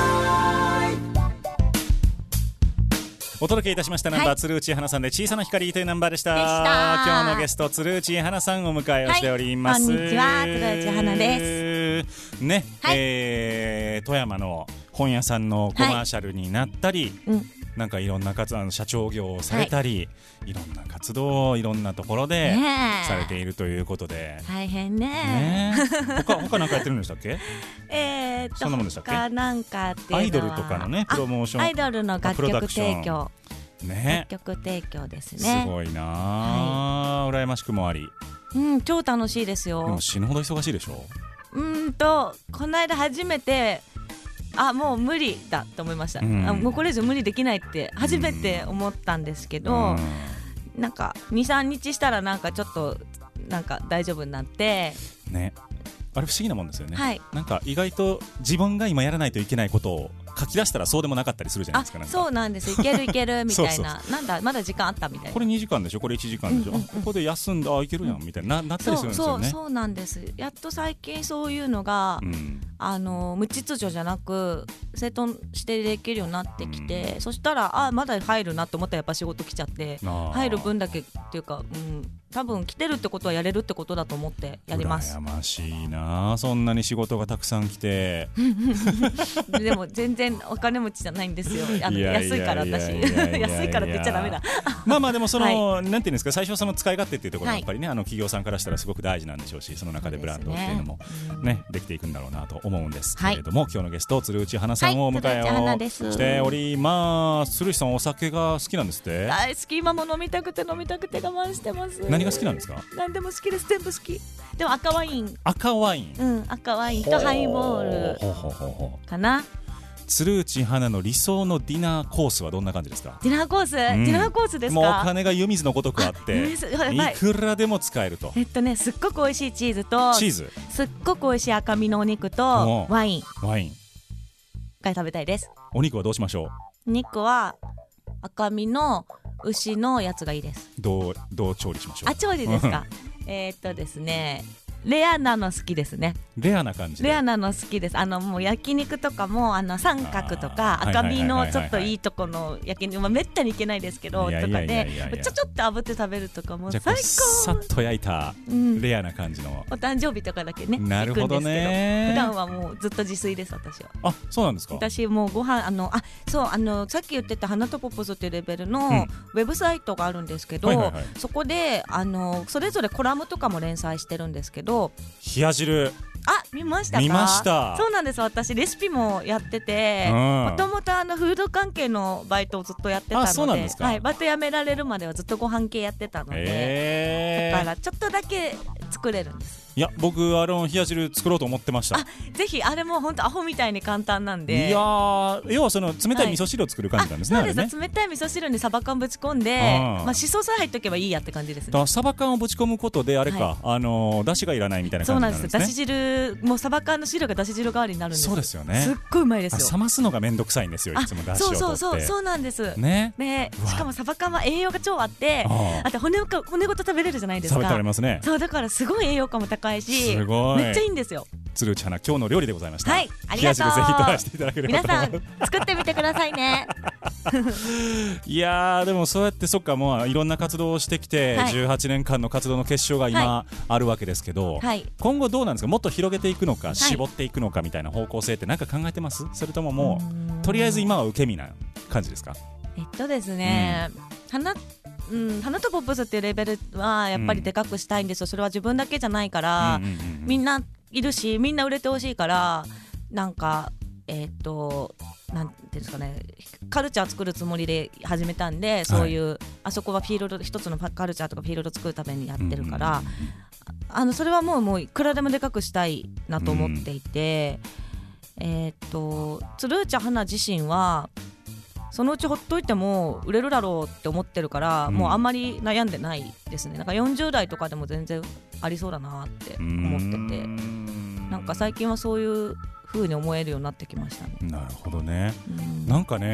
お届けいたしましたナンバー、はい、鶴内花さんで小さな光というナンバーでした。 でした今日のゲスト鶴内花さんをお迎えをしております、 はい、こんにちは、鶴内花ですね、 はい、えー、富山の本屋さんのコマーシャルになったり、はい、うん、なんかいろんな活動、社長業をされたり、はい、いろんな活動をいろんなところでされているということで、 大変ねね他, 他なんかやってるんでしたっけ？ えー、っとそんなもんでしたっけ？ 他なんかっていうのはアイドルとかのねプロモーション、 アイドルの楽曲提供、 ね、 楽曲提供ですね。 すごいな、はい、羨ましくもあり、 うん、超楽しいですよ。 でも死ぬほど忙しいでしょ？ うーんとこの間初めてあもう無理だと思いました、うん、あもうこれ以上無理できないって初めて思ったんですけど、うん、なんか にさんにちしたらなんかちょっとなんか大丈夫になってね。あれ不思議なもんですよね、 はい、 なんか意外と自分が今やらないといけないことを書き出したらそうでもなかったりするじゃないですか。なんかそうなんです、いけるいけるみたいなそうそうそう、なんだまだ時間あったみたいな、 これにじかんでしょ、これいちじかんでしょ、うんうんうん、ここで休んだ、あいけるやんみたい な, なったりするんですよね。 そうそうそうなんです。やっと最近そういうのが、うん、あの無秩序じゃなく整頓してできるようになってきて、うん、そしたらあまだ入るなと思ったらやっぱ仕事来ちゃって入る分だけっていうか、うん、多分来てるってことはやれるってことだと思ってやります。 羨ましいな、そんなに仕事がたくさん来てでも全然お金持ちじゃないんですよ。あの安いから私安いからって言っちゃダメだまあまあでもその、はい、なんていうんですか、最初はその使い勝手っていうところがやっぱりね、はい、あの企業さんからしたらすごく大事なんでしょうし、その中でブランドっていうのも ね, ねできていくんだろうなと思うんですけれども、はい、今日のゲスト鶴内花さんをお迎えをしております。鶴内さんお酒が好きなんですって？ 大好き、今も飲みたくて飲みたくて我慢してます。 何が好きなんですか？ 何でも好きです、全部好き。でも赤ワイン赤ワイン、 うん、赤ワインとハイボールかな。 鶴内花の理想のディナーコースはどんな感じですか？ ディナーコース、うん、ディナーコースですか？ もうお金が湯水のごとくあっていくらでも使えると。 えっとね、すっごく美味しいチーズとチーズすっごく美味しい赤身のお肉とワインワインが食べたいです。 お肉はどうしましょう？肉は赤身の牛のやつがいいです。 どう、どう調理しましょう？ あ、調理ですかえっとですね、レアなの好きですね。 レアな感じで。 レアなの好きです。あのもう焼肉とかもあの三角とか赤身のちょっといいとこの焼肉、まあめったにいけないですけどとかでちょちょっと炙って食べるとかも最高。 さっと焼いたレアな感じの、うん、 お誕生日とかだけね。 なるほどね。 普段はもうずっと自炊です私は。 あ、そうなんですか。 私もうご飯あのあそうあのさっき言ってた花とポップスっていうレベルの、うん、ウェブサイトがあるんですけど、はいはいはい、そこであのそれぞれコラムとかも連載してるんですけど、 冷や汁あ、見ましたか？ 見ました。 そうなんです、私レシピもやってて、もともとあのフード関係のバイトをずっとやってたので、 あ、そうなんですか。 はい、バイト辞められるまではずっとご飯系やってたので、えー、だからちょっとだけ作れるんです。 いや、僕あの冷や汁作ろうと思ってました。 あ、ぜひあれも本当アホみたいに簡単なんで。 いやー、要はその冷たい味噌汁を作る感じなんですね。 はい、そうです、ね、冷たい味噌汁にサバ缶ぶち込んで、まあしそさえ入っとけばいいやって感じですね。 だからサバ缶をぶち込むことであれか、はい、あのー、出汁がいらないみたいな感じなんですね。 そうなんです、出汁汁もうサバ缶の汁が出汁汁代わりになるんです。 そうですよね。 すっごいうまいですよ。 冷ますのがめんどくさいんですよ、いつも出汁を取って。 そうそうそう、そうなんですね。 ね、しかもサバ缶は栄養が超あって、あ, あと 骨, 骨ごと食べれるじゃないですか。 食べられますね。 そうだからすごい栄養価も高いし、 すごいめっちゃいいんですよ。 鶴内花、今日の料理でございました。 はい、ありがとう。 冷や汁ぜひトライしていただければと思う。 皆さん作ってみてくださいねいやー、でもそうやってそっか、もういろんな活動をしてきて、はい、じゅうはちねんかんの活動の結晶が今、はい、あるわけですけど、はい、今後どうなんですか？もっと広げていくのか、はい、絞っていくのかみたいな方向性って何か考えてます？それとももうとりあえず今は受け身な感じですか？ えっとですね、うん、花うん、花とポップスっていうレベルはやっぱりでかくしたいんですよ。それは自分だけじゃないから、うんうんうんうん、みんないるし、みんな売れてほしいから、なんかえー、っとなんていうんですかね、カルチャー作るつもりで始めたんで、そういう、はい、あそこはフィールド一つのカルチャーとかフィールド作るためにやってるから、うんうんうん、あのそれはもうもういくらでもでかくしたいなと思っていて、うん、えー、っと鶴内花自身はそのうちほっといても売れるだろうって思ってるから、うん、もうあんまり悩んでないですね。なんかよんじゅう代とかでも全然ありそうだなって思ってて、なんか最近はそういう風に思えるようになってきましたね。 なるほどね、うん、なんかね、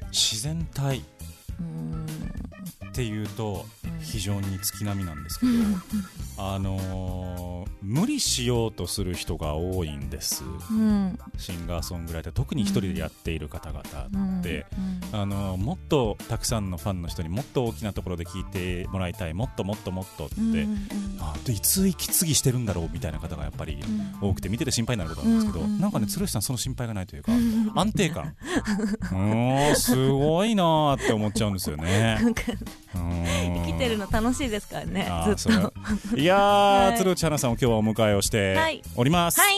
自然体っていうと非常に月並みなんですけど、あのー、無理しようとする人が多いんです、うん、シンガーソングライター、特に一人でやっている方々って、うんうん、あのー、もっとたくさんのファンの人にもっと大きなところで聞いてもらいたい、もっともっともっとって、うんうん、あでいつ息継ぎしてるんだろうみたいな方がやっぱり多くて、見てて心配になることなんですけど、うんうん、なんかね鶴吉さんその心配がないというか、安定感うんすごいなって思っちゃうんですよね。 生きてるの楽しいですからね、ずっと。 いやー、はい、鶴内花さんを今日はお迎えをしております、はい、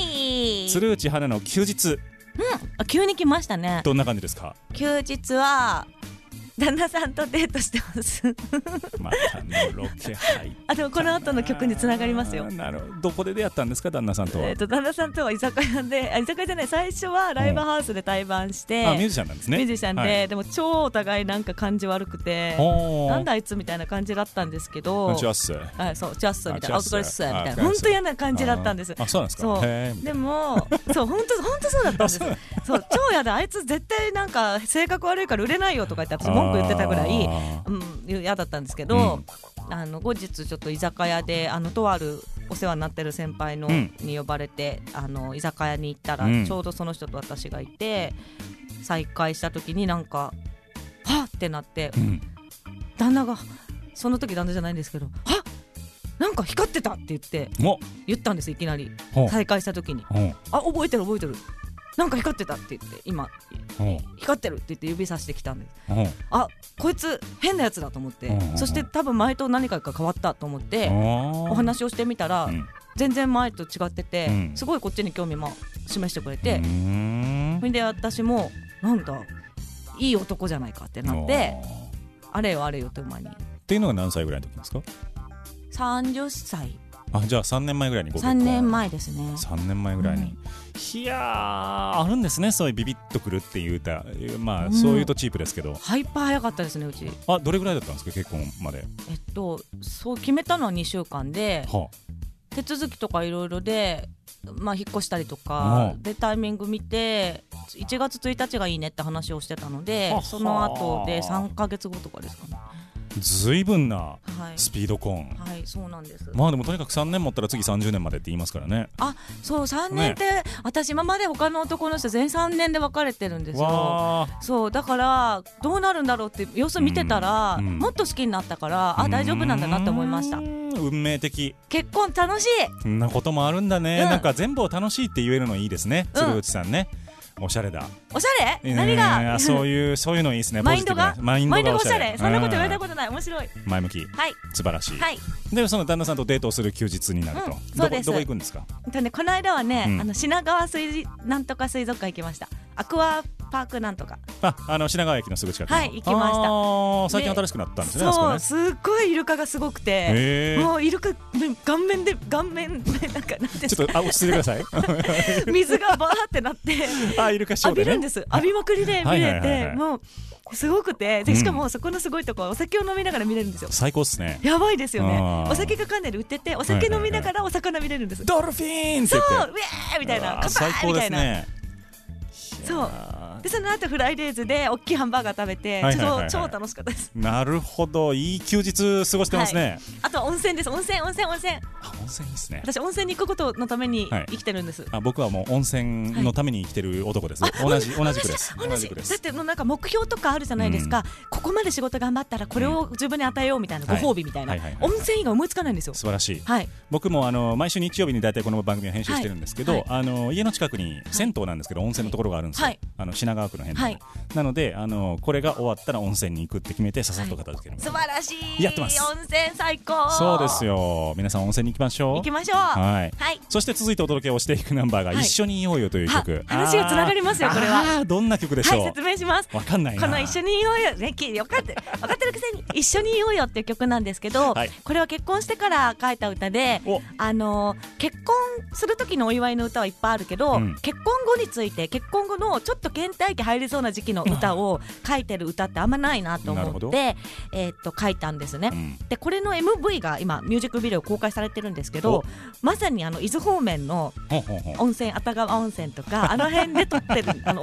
鶴内花の休日、うん、 あ急に来ましたね。 どんな感じですか？ 休日は旦那さんとデートしてますまたのロケ入った。 あでもこの後の曲につながりますよ。 なるほど。どこで出会ったんですか旦那さんとは？ えー、と旦那さんとは居酒屋で、あ居酒屋じゃない、最初はライブハウスで対バンして、 うん、あミュージシャンなんですね。 ミュージシャンで、はい、でも超お互いなんか感じ悪くて、なんだあいつみたいな感じだったんですけど、 チャッスあそうチャッスみたいな、お疲れっすみたいな、本当嫌な感じだったんです。 あそうなんですか。 そうでもそう本当本当そうだったんですそう超嫌だ、あいつ絶対なんか性格悪いから売れないよとか言って私文句言ってたぐらいうん、嫌だったんですけど、うん、あの後日ちょっと居酒屋であのとあるお世話になってる先輩の、うん、に呼ばれてあの居酒屋に行ったら、うん、ちょうどその人と私がいて再会した時になんかはっってなって、うん、旦那がその時旦那じゃないんですけど、はっなんか光ってたって言って言ったんですいきなり再会した時に。あ覚えてる覚えてるなんか光ってたって言って今光ってるって言って指さしてきたんです。あこいつ変なやつだと思って、そして多分前と何かが変わったと思ってお話をしてみたら、うん、全然前と違ってて、うん、すごいこっちに興味も示してくれて、それで私もなんだいい男じゃないかってなってあれよあれよという間に。 っていうのが何歳ぐらいの時ですか？ さんじゅっさい。 あじゃあさんねんまえぐらいにご結婚。 さんねんまえですね。 さんねんまえぐらいに、うん、いやーあるんですねそういうビビッとくるっていう歌、まあ、うん、そういうとチープですけどハイパー早かったですねうち。 あどれぐらいだったんですか結婚まで？ えっとそう決めたのはにしゅうかんで、はあ、手続きとかいろいろで、まあ、引っ越したりとか、はあ、でタイミング見ていちがつついたちがいいねって話をしてたので、はあ、その後でさんかげつごとかですかね。 ずいぶんなスピード婚、 はい、はい、そうなんです。 まあでもとにかくさんねん持ったら次さんじゅうねんまでって言いますからね。 あそうさんねんって、ね、私今まで他の男の人全さんねんで別れてるんですよ。そうだからどうなるんだろうって様子見てたら、うんうん、もっと好きになったからあ大丈夫なんだなって思いました。 運命的。 結婚楽しい。 そんなこともあるんだね、うん、なんか全部を楽しいって言えるのいいですね、うん、鶴内さんね。おしゃれだ。 おしゃれ？何が？ そういうそういうのいいですね。 マインドがマインドがおしゃれ。 マインドがおしゃれ。そんなこと言われたことない。面白い。 前向き。 はい。 素晴らしい。 はい。 でその旦那さんとデートをする休日になると。うん、そうです。どこ行くんですか？ とねこの間はね、うん、あの品川水なんとか水族館行きました。アクアパークなんとか。 ああの品川駅のすぐ近く。 はい行きました。 あ最近新しくなったんですね。 そうねすっごいイルカがすごくて、もうイルカ顔面で顔面でなんかなんてちょっとあ落ち着いてください。 水がバーってなってあイルカショーでね。 浴びるんです。浴びまくりで見れてもうすごくてでしかもそこのすごいところはお酒を飲みながら見れるんですよ。 最高っすね。 やばいですよね。お酒がかなり売っててお酒飲みながらお魚見れるんです。 ドルフィーンってそうウェーみたいな最高ですね。 そうでその後フライデーズで大きいハンバーガー食べて、はいはいはいはい、超楽しかったです。 なるほどいい休日過ごしてますね、はい、 あと温泉です。温泉温泉温泉あ温泉ですね。 私温泉に行くことのために生きてるんです、 はい、あ僕はもう温泉のために生きてる男です、はい、同じ同じくです同じくですだってなんか目標とかあるじゃないですか、うん、ここまで仕事頑張ったらこれを自分に与えようみたいな、うん、ご褒美みたいな、はいはいはいはい、温泉以外思いつかないんですよ。 素晴らしい、 はい、 僕もあの毎週日曜日に大体この番組を編集してるんですけど、はい、あの家の近くに銭湯なんですけど、はい、温泉のところがあるんですよ、はい、あの品川区の辺で、はい、なのであのこれが終わったら温泉に行くって決めてささっと片付ける、はい、 素晴らしい。 やってます。 温泉最高。 そうですよ。皆さん温泉に行きましょう。 行きましょう。 はい、 はい、 そして続いてお届けをしていくナンバーが、はい、一緒にいようよという曲。 話がつながりますよこれは。 どんな曲でしょう。 はい、説明します。 わかんないな。 この一緒にいようよねよかった分かってるくせに一緒にいようよっていう曲なんですけど、はい、これは結婚してから書いた歌で、あの結婚する時のお祝いの歌はいっぱいあるけど、うん、結婚後について結婚後のちょっと倦怠期入りそうな時期の歌を書いてる歌ってあんまないなと思って、えー、っと書いたんですね、うん、でこれの エムブイ が今ミュージックビデオ公開されてるんですけど、まさにあの伊豆方面の温泉熱川温泉とかあの辺で撮ってるあの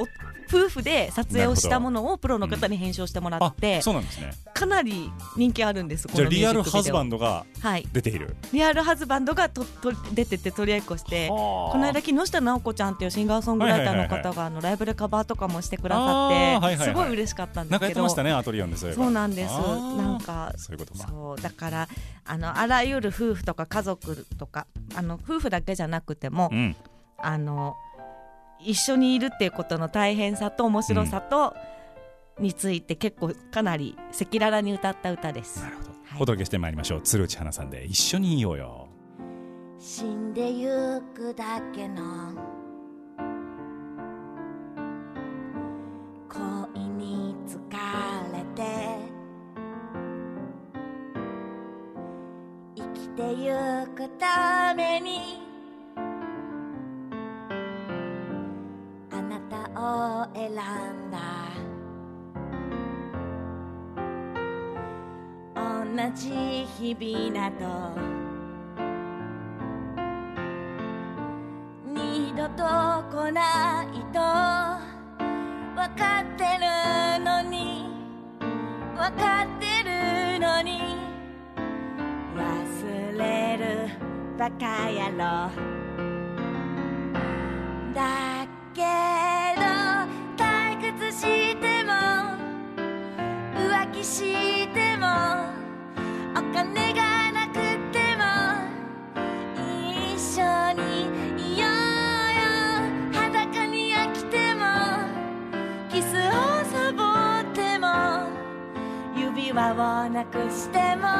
夫婦で撮影をしたものをプロの方に編集してもらって、 うん、そうなんですね。 かなり人気あるんです。 じゃあリアルハズバンドが出ている、はい、 リアルハズバンドがとと出てて取り合いっこして、この間木下直子ちゃんっていうシンガーソングライターの方があのライブでカバーとかもしてくださって、はいはいはい、すごい嬉しかったんですけど、なんかやってましたね、アトリオンで。そういえばそうなんです。なんかそういうことか。 そうだからあのあらゆる夫婦とか家族とかあの夫婦だけじゃなくても、うん、あの一緒にいるっていうことの大変さと面白さと、うん、について結構かなり赤裸々に歌った歌です。 なるほど、はい、お届けしてまいりましょう。鶴内花さんで一緒にいようよ。 死んでゆくだけの恋に疲れて生きてゆくためにあなたを選んだ。同じ日々など二度と来ないと分かってるのに分かってるのに忘れるバカ野郎だけど退屈しても浮気してもお金がなくても一緒にいようよ。裸に飽きてもキスをサボっても指輪をなくしても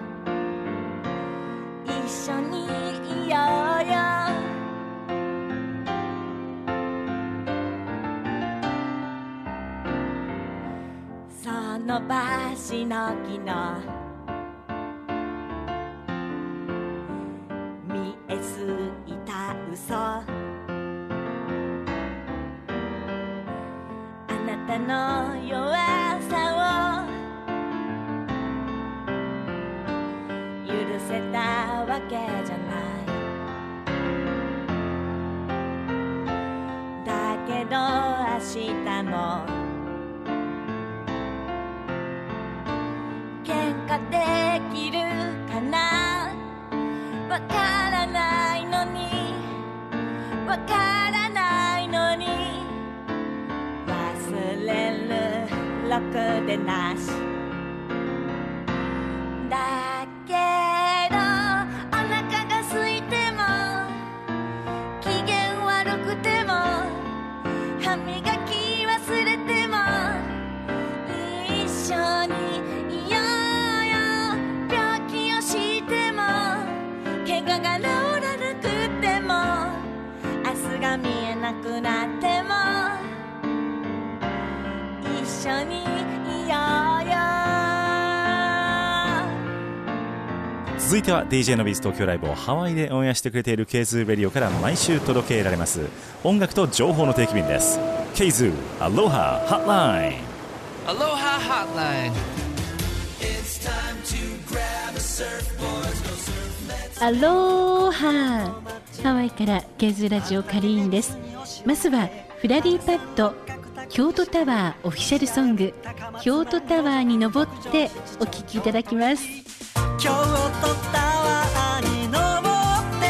一緒にいようよ。その場しのぎの見えすいた嘘あなたの弱さを許せたわけじゃないだけど明日も喧嘩できるかなわからないのにわからないのに忘れるろくでなしだけどお腹が空いても機嫌悪くても歯磨き忘れても一緒にいようよ。病気をしても怪我が治らなくても明日が見えなくなっても一緒にいようよ。 続いては ディージェー のビーズ東京ライブをハワイでオンエアしてくれている ケイズー レディオから毎週届けられます音楽と情報の定期便です。 ケイズー アロハハットライン。 Aloha Hotline。 アローハー、ハワイからケイズーラジオカリーンです。まずはフラリーパッド京都タワーオフィシャルソング京都タワーに登ってお聴きいただきます。 京都タワーに登って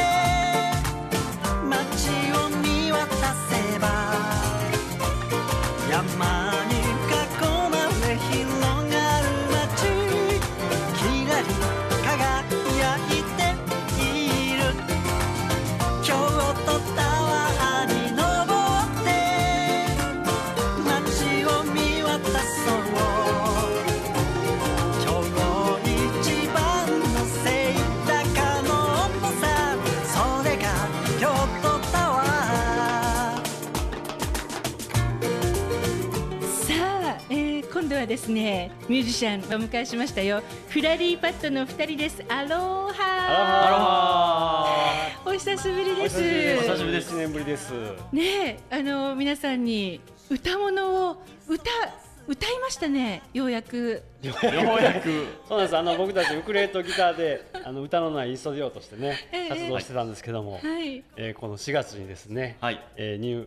街を見渡せば山に囲まれ広がる街きらり輝いている。京都タワーに登って街を見渡そう。今日の一番今度はですねミュージシャンをお迎えしましたよ。フラリーパッドのふたりです。アローハー、お久しぶりです。 お久しぶりです。いちねんぶりですね。あの皆さんに歌物を歌歌いましたね。ようやくようやくそうなんです。あの僕たちウクレレとギターであの歌のないインストディオとしてね、えー、活動してたんですけども、はい、えー、このしがつにですね、はい、えー、ニュー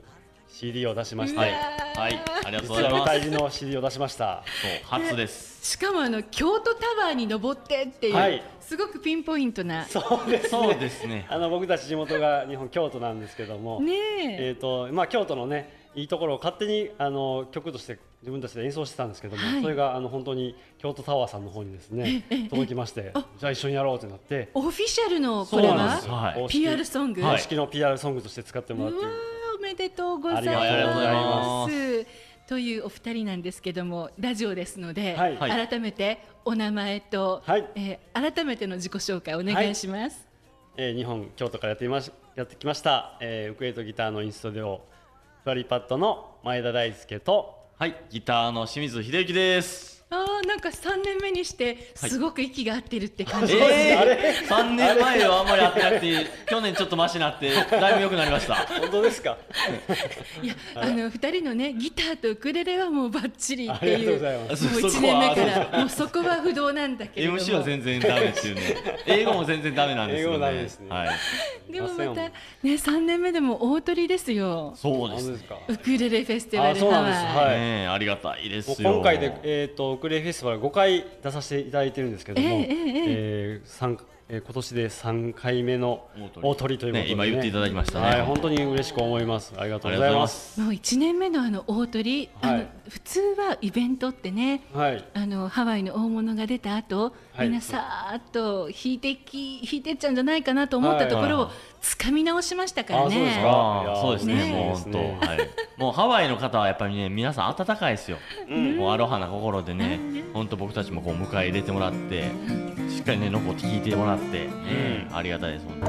シーディー を出しました。 はい、はい、ありがとうございます。 実は歌いの シーディー を出しました。 そう初です。 しかもあの京都タワーに登ってっていう、はい、すごくピンポイントな。 そうですね。 そうですね。 あの僕たち地元が日本京都なんですけども、 ねえっ、ー、とまあ京都のねいいところを勝手にあの曲として自分たちで演奏してたんですけども、はい、それがあの本当に京都タワーさんの方にですね届きまして、じゃあ一緒にやろうってなって、 オフィシャルのこれは、 はい、 ピーアール ソング、 公式の ピーアール ソングとして使ってもらっている。 おめでとうございます。 ありがとうございます。 というお二人なんですけども、ラジオですので、 はい、 改めてお名前と、 はい、 えー、改めての自己紹介お願いします。 はい、えー、日本京都からやっていましやってきました、えー、ウクレレとギターのインストでフラリーパッドの前田大輔と、 はい、ギターの清水秀幸です。 あー、なんかさんねんめにしてすごく息が合ってるって感じです、えー、さんねんまえはあんまり合ってなくて去年ちょっとマシになってだいぶ良くなりました。 本当ですか？ いや、あのふたりのねギターとウクレレはもうバッチリっていう、もういちねんめからもうそこは不動なんだけれどもエムシー は全然ダメですよね。英語も全然ダメなんですよね。 英語ダメですね、 はい、 でもまたねさんねんめでも大鳥ですよ。 そうです、ね、 ウクレレフェスティバルハワイ、 はい、 ね、ありがたいですよ。 今回で、えー、とウクレレフェスティバルごかい出させていただいてるんですけども、えーえーえーえー、今年でさんかいめの大鳥ということで、ね、 今言っていただきましたね、 はい、本当に嬉しく思います。ありがとうございます。 もういちねんめのあの大鳥、はい、あの普通はイベントってね、はい、あのハワイの大物が出た後、はい、みんなさーっと弾いてき弾いてっちゃうんじゃないかなと思ったところを、はいはい、掴み直しましたからね。 そうですね、もう本当、はい、もうハワイの方はやっぱりね皆さん温かいですよ、うん、もうアロハな心でね、本当僕たちもこう迎え入れてもらって、しっかりね残って聞いてもらって、ね、うん、ありがたいです本当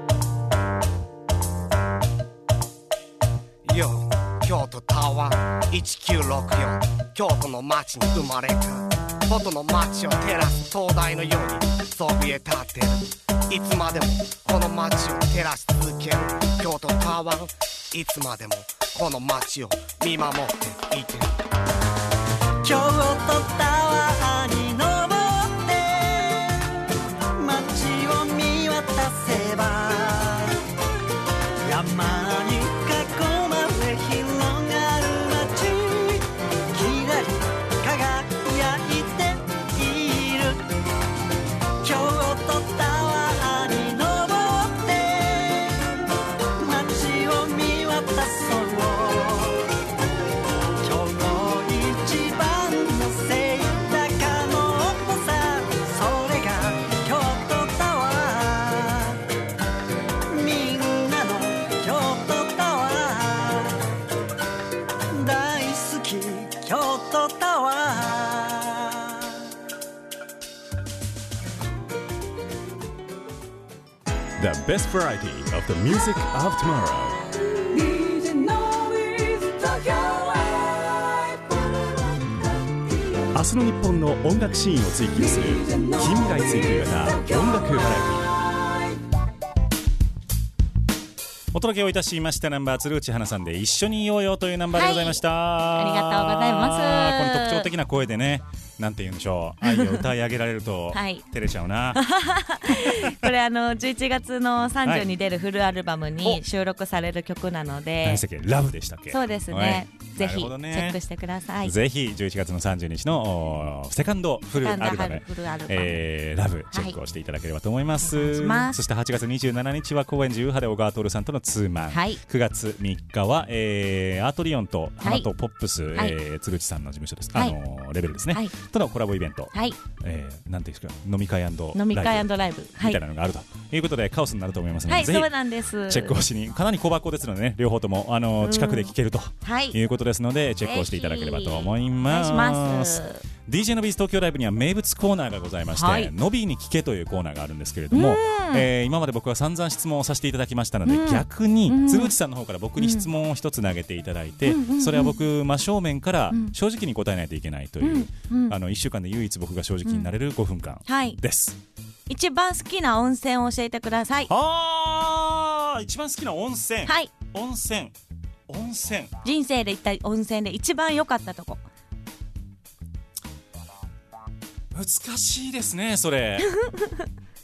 に。 よ京都タワーいちきゅうろくよん、京都の街に生まれた元の街を照らす灯台のようにそびえ立ってる。いつまでもこの街を照らし続ける京都タワー、いつまでもこの街を見守っていてる。 京都タワーに登って街を見渡せば、山に囲まれ広がる街、きらり輝いている。京都タワーに登って街を見渡そう。今日の一番の聖高の音さ、それが京都タワー。みんなの京都タワー大好き、京都タワー。 The best variety of the music of tomorrow. 明日の日本の音楽シーンを追求する近未来追求型音楽バラエティ。お届けをいたしましたナンバー鶴内花さんで一緒にいようよというナンバーでございました、 はい、ありがとうございます。 この特徴的な声でね、なんて言うんでしょう、愛を歌い上げられると照れちゃうなこれあのじゅういちがつのさんじゅうに出るフルアルバムに収録される曲なので、 何でしたっけ、ラブでしたっけ。 そうですね、ぜひチェね、 ックしてください。 ぜひじゅういちがつのさんじゅうにちのセカンドフルアルバム、えー、ラブチェックをしていただければと思います、はい、そしてはちがつにじゅうしちにちは高円寺ウーハで小川徹さんとのツーマン、はい、くがつみっかは、えー、アートリオンと花とポップス、はい、えー、鶴内さんの事務所です、はい、あのレベルですね、はい、とのコラボイベント、はい、えー、なんていうんですか、飲み会&ライブ飲み会&ライブみたいなのがあるということで、カオスになると思いますので、 はい、 ぜひそうなんです、 チェックをしに、かなり小箱ですのでね、両方ともあの近くで聴けるということですので、チェックをしていただければと思います。お願いします。ディージェー のビーズ東京ライブには名物コーナーがございまして、はい、ノビーに聞けというコーナーがあるんですけれども、えー、今まで僕は散々質問をさせていただきましたので、逆に鶴内さんの方から僕に質問を一つ投げていただいて、それは僕真正面から正直に答えないといけないという、あのいっしゅうかんで唯一僕が正直になれるごふんかんです、はい、 一番好きな温泉を教えてください。 あー、一番好きな温泉、 はい、 温泉温泉人生で行った温泉で一番良かったとこ。 難しいですねそれ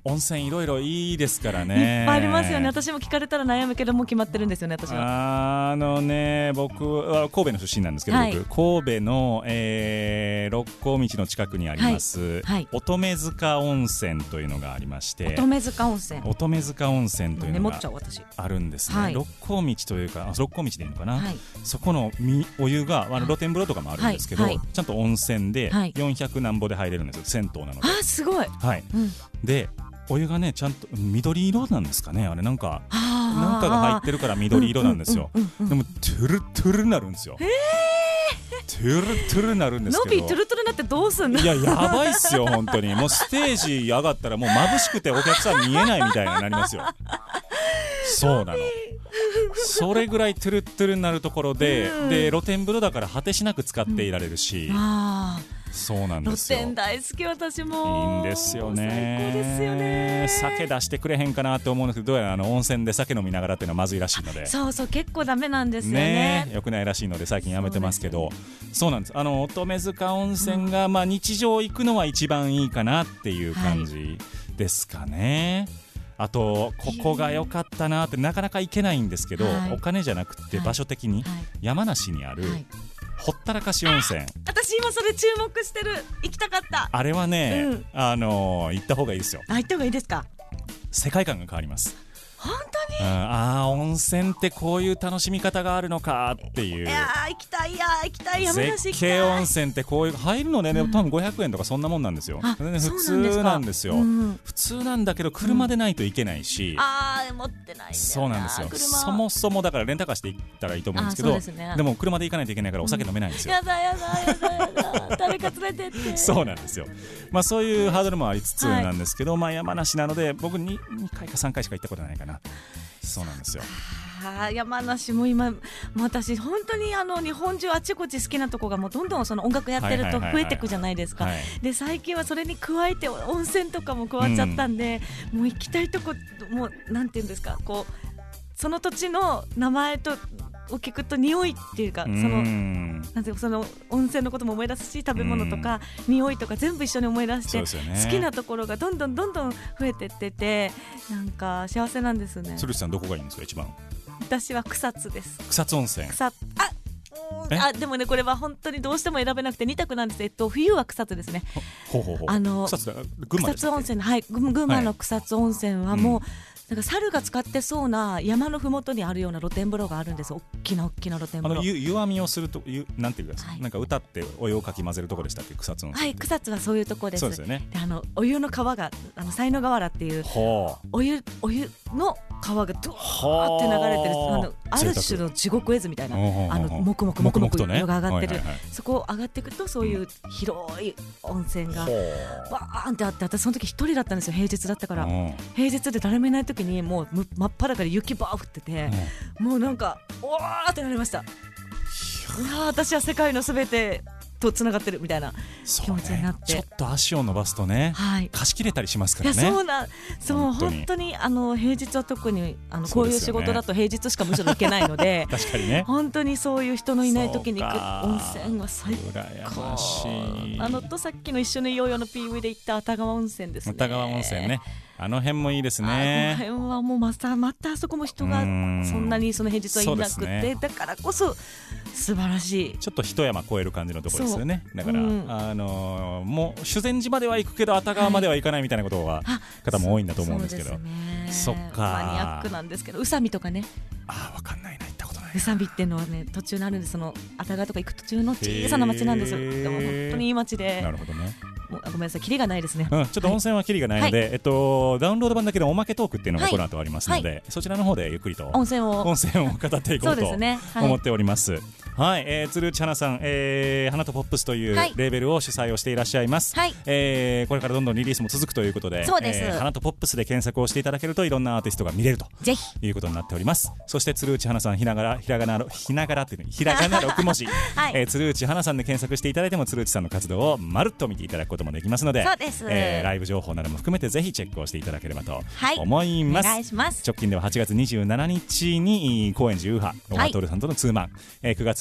温泉いろいろいいですからね。 いっぱいありますよね。私も聞かれたら悩むけどもう決まってるんですよね、私は。 あのね、僕は神戸の出身なんですけど、はい、僕神戸の、えー、六甲道の近くにあります、はいはい、乙女塚温泉というのがありまして、 乙女塚温泉乙女塚温泉というのがあるんですね、 はい、 六甲道というか、六甲道でいいのかな、はい、そこのお湯があの露天風呂とかもあるんですけど、はいはい、ちゃんと温泉でよんひゃくなんぼで入れるんですよ、銭湯なので。 あ、すごい、 はい、うん、でお湯がねちゃんと緑色なんですかね、あれなんかなんかが入ってるから緑色なんですよ。でもトゥルトゥルになるんですよ。トゥルトゥルになるんですけど、 ノビトゥルトゥルになってどうすんの。 いや、やばいっすよ本当に。もうステージ上がったらもう眩しくてお客さん見えないみたいになりますよ。そうなの。それぐらいトゥルトゥルになるところで、で露天風呂だから果てしなく使っていられるし、うん、あそうなんですよ。 露天大好き、私も。 いいんですよね。 最高ですよね。 酒出してくれへんかなって思うんですけど、どうやらあの温泉で酒飲みながらっていうのはまずいらしいので。 そうそう、結構ダメなんですよね。 ね、よくないらしいので最近やめてますけど、そうなんです。あの乙女塚温泉が、うん、まあ日常行くのは一番いいかなっていう感じですかね。はい、あとここが良かったなってなかなか行けないんですけど、はい、お金じゃなくて場所的に山梨にある、はいはい、ほったらかし温泉。 私今それ注目してる。行きたかった。 あれはね、うん、あのー、行った方がいいですよ。 あ、行った方がいいですか。 世界観が変わります。 本当に、 うん、ああ温泉ってこういう楽しみ方があるのかっていう。 いや行きたい、いや行きたい、山梨行きたい。 絶景温泉ってこういう入るのね、うん、多分ごひゃくえんとかそんなもんなんですよ。 あ、 普通なんですよ、うん、普通なんだけど車でないといけないし、 うん、あー持ってないんだよな。 そうなんですよ。そもそもだからレンタカーして行ったらいいと思うんですけど、 で, す、ね、でも車で行かないといけないからお酒飲めないんですよ、 うん、やだやだやだやだ誰か連れてってそうなんですよ。まあそういうハードルもありつつなんですけど、はい、まあ山梨なので僕 に, にかいかさんかいしか行ったことないかな。そうなんですよ。 あ、山梨も今もう私本当にあの日本中あちこち好きなとこがもうどんどんその音楽やってると増えていくじゃないですか。で最近はそれに加えて温泉とかも加わっちゃったんで、うん、もう行きたいとこもうなんていうんですか、こうその土地の名前とを聞くと匂いっていうか、そのなんていうかその温泉のことも思い出すし、食べ物とか匂いとか全部一緒に思い出して、ね、好きなところがどんどんどんどん増えてってて、なんか幸せなんですね。 鶴内さんどこがいいんですか一番。 私は草津です。 草津温泉。 草津、ああでもねこれは本当にどうしても選べなくてに択なんです。えっと冬は草津ですね。 ほうほうほう。 あの草津、群馬ですか。 草津温泉、はい、群馬の草津温泉はもう、うん、なんか猿が使ってそうな山のふもとにあるような露天風呂があるんです。大きな大きな露天風呂。 あのゆ湯編みをするとゆなんていうか、はい、なんか歌ってお湯をかき混ぜるとこでしたっけ、草津温泉。 はい、草津はそういうとこです。 そうですよね。 であのお湯の川があの才の河原っていうお湯お湯の川がドーって流れてる、あのある種の地獄絵図みたいな、あのもくもくもくもくのが上がってる、そこを上がっていくとそういう広い温泉がバーンってあって、私その時一人だったんですよ。平日だったから。平日で誰もいない時にもう真っ裸で雪バー降ってて、もうなんかおーってなりました。いや私は世界のすべてとつながってるみたいな気持ちになって、 ね、ちょっと足を伸ばすとね、はい、貸し切れたりしますからね。 いやそうなそう本当に、本当にあの平日は特にあのこういう仕事だと平日しかむしろ行けないので確かにね、 本当にそういう人のいない時に行く温泉は最高。 羨ましい。 あのとさっきの一緒にヨーヨーの ピーブイ で行った熱川温泉ですね。 熱川温泉ね、あの辺もいいですね。 あの辺はもうまたまたあそこも人がそんなにその平日はいなくて、ね、だからこそ素晴らしい。 ちょっと一山越える感じのところですよね。だから、うん、あのー、もう修善寺までは行くけど熱川までは行かないみたいなことは、はい、方も多いんだと思うんですけど。 そうですね、 そっか。 マニアックなんですけど、宇佐美とかね。 あー、わかんないな、行ったことない。 宇佐美っていうのはね途中にあるんで、その熱川とか行く途中の小さな町なんですよ。でも本当にいい町で。 なるほどね。 もうごめんなさい、キリがないですね、 うん、ちょっと温泉はキリがないので、はい、えっと、ダウンロード版だけでおまけトークっていうのがこの後ありますので、はい、そちらの方でゆっくりと温泉を温泉を語っていこうと思っております。はい、えー、鶴内花さん、えー、花とポップスというレーベルを主催をしていらっしゃいます、はい、えー、これからどんどんリリースも続くということで、 そうです、 えー、花とポップスで検索をしていただけるといろんなアーティストが見れるということになっております。そして鶴内花さん、ひながらひらがなひながらっていうひらがなろく文字、はい、えー、鶴内花さんで検索していただいても鶴内さんの活動をまるっと見ていただくこともできますので、 そうです、 えー、ライブ情報なども含めてぜひチェックをしていただければと思います、 はい、お願いします。 直近でははちがつにじゅうしちにちに高円寺ウーハオガトールさんとのツーマン、えー、くがつ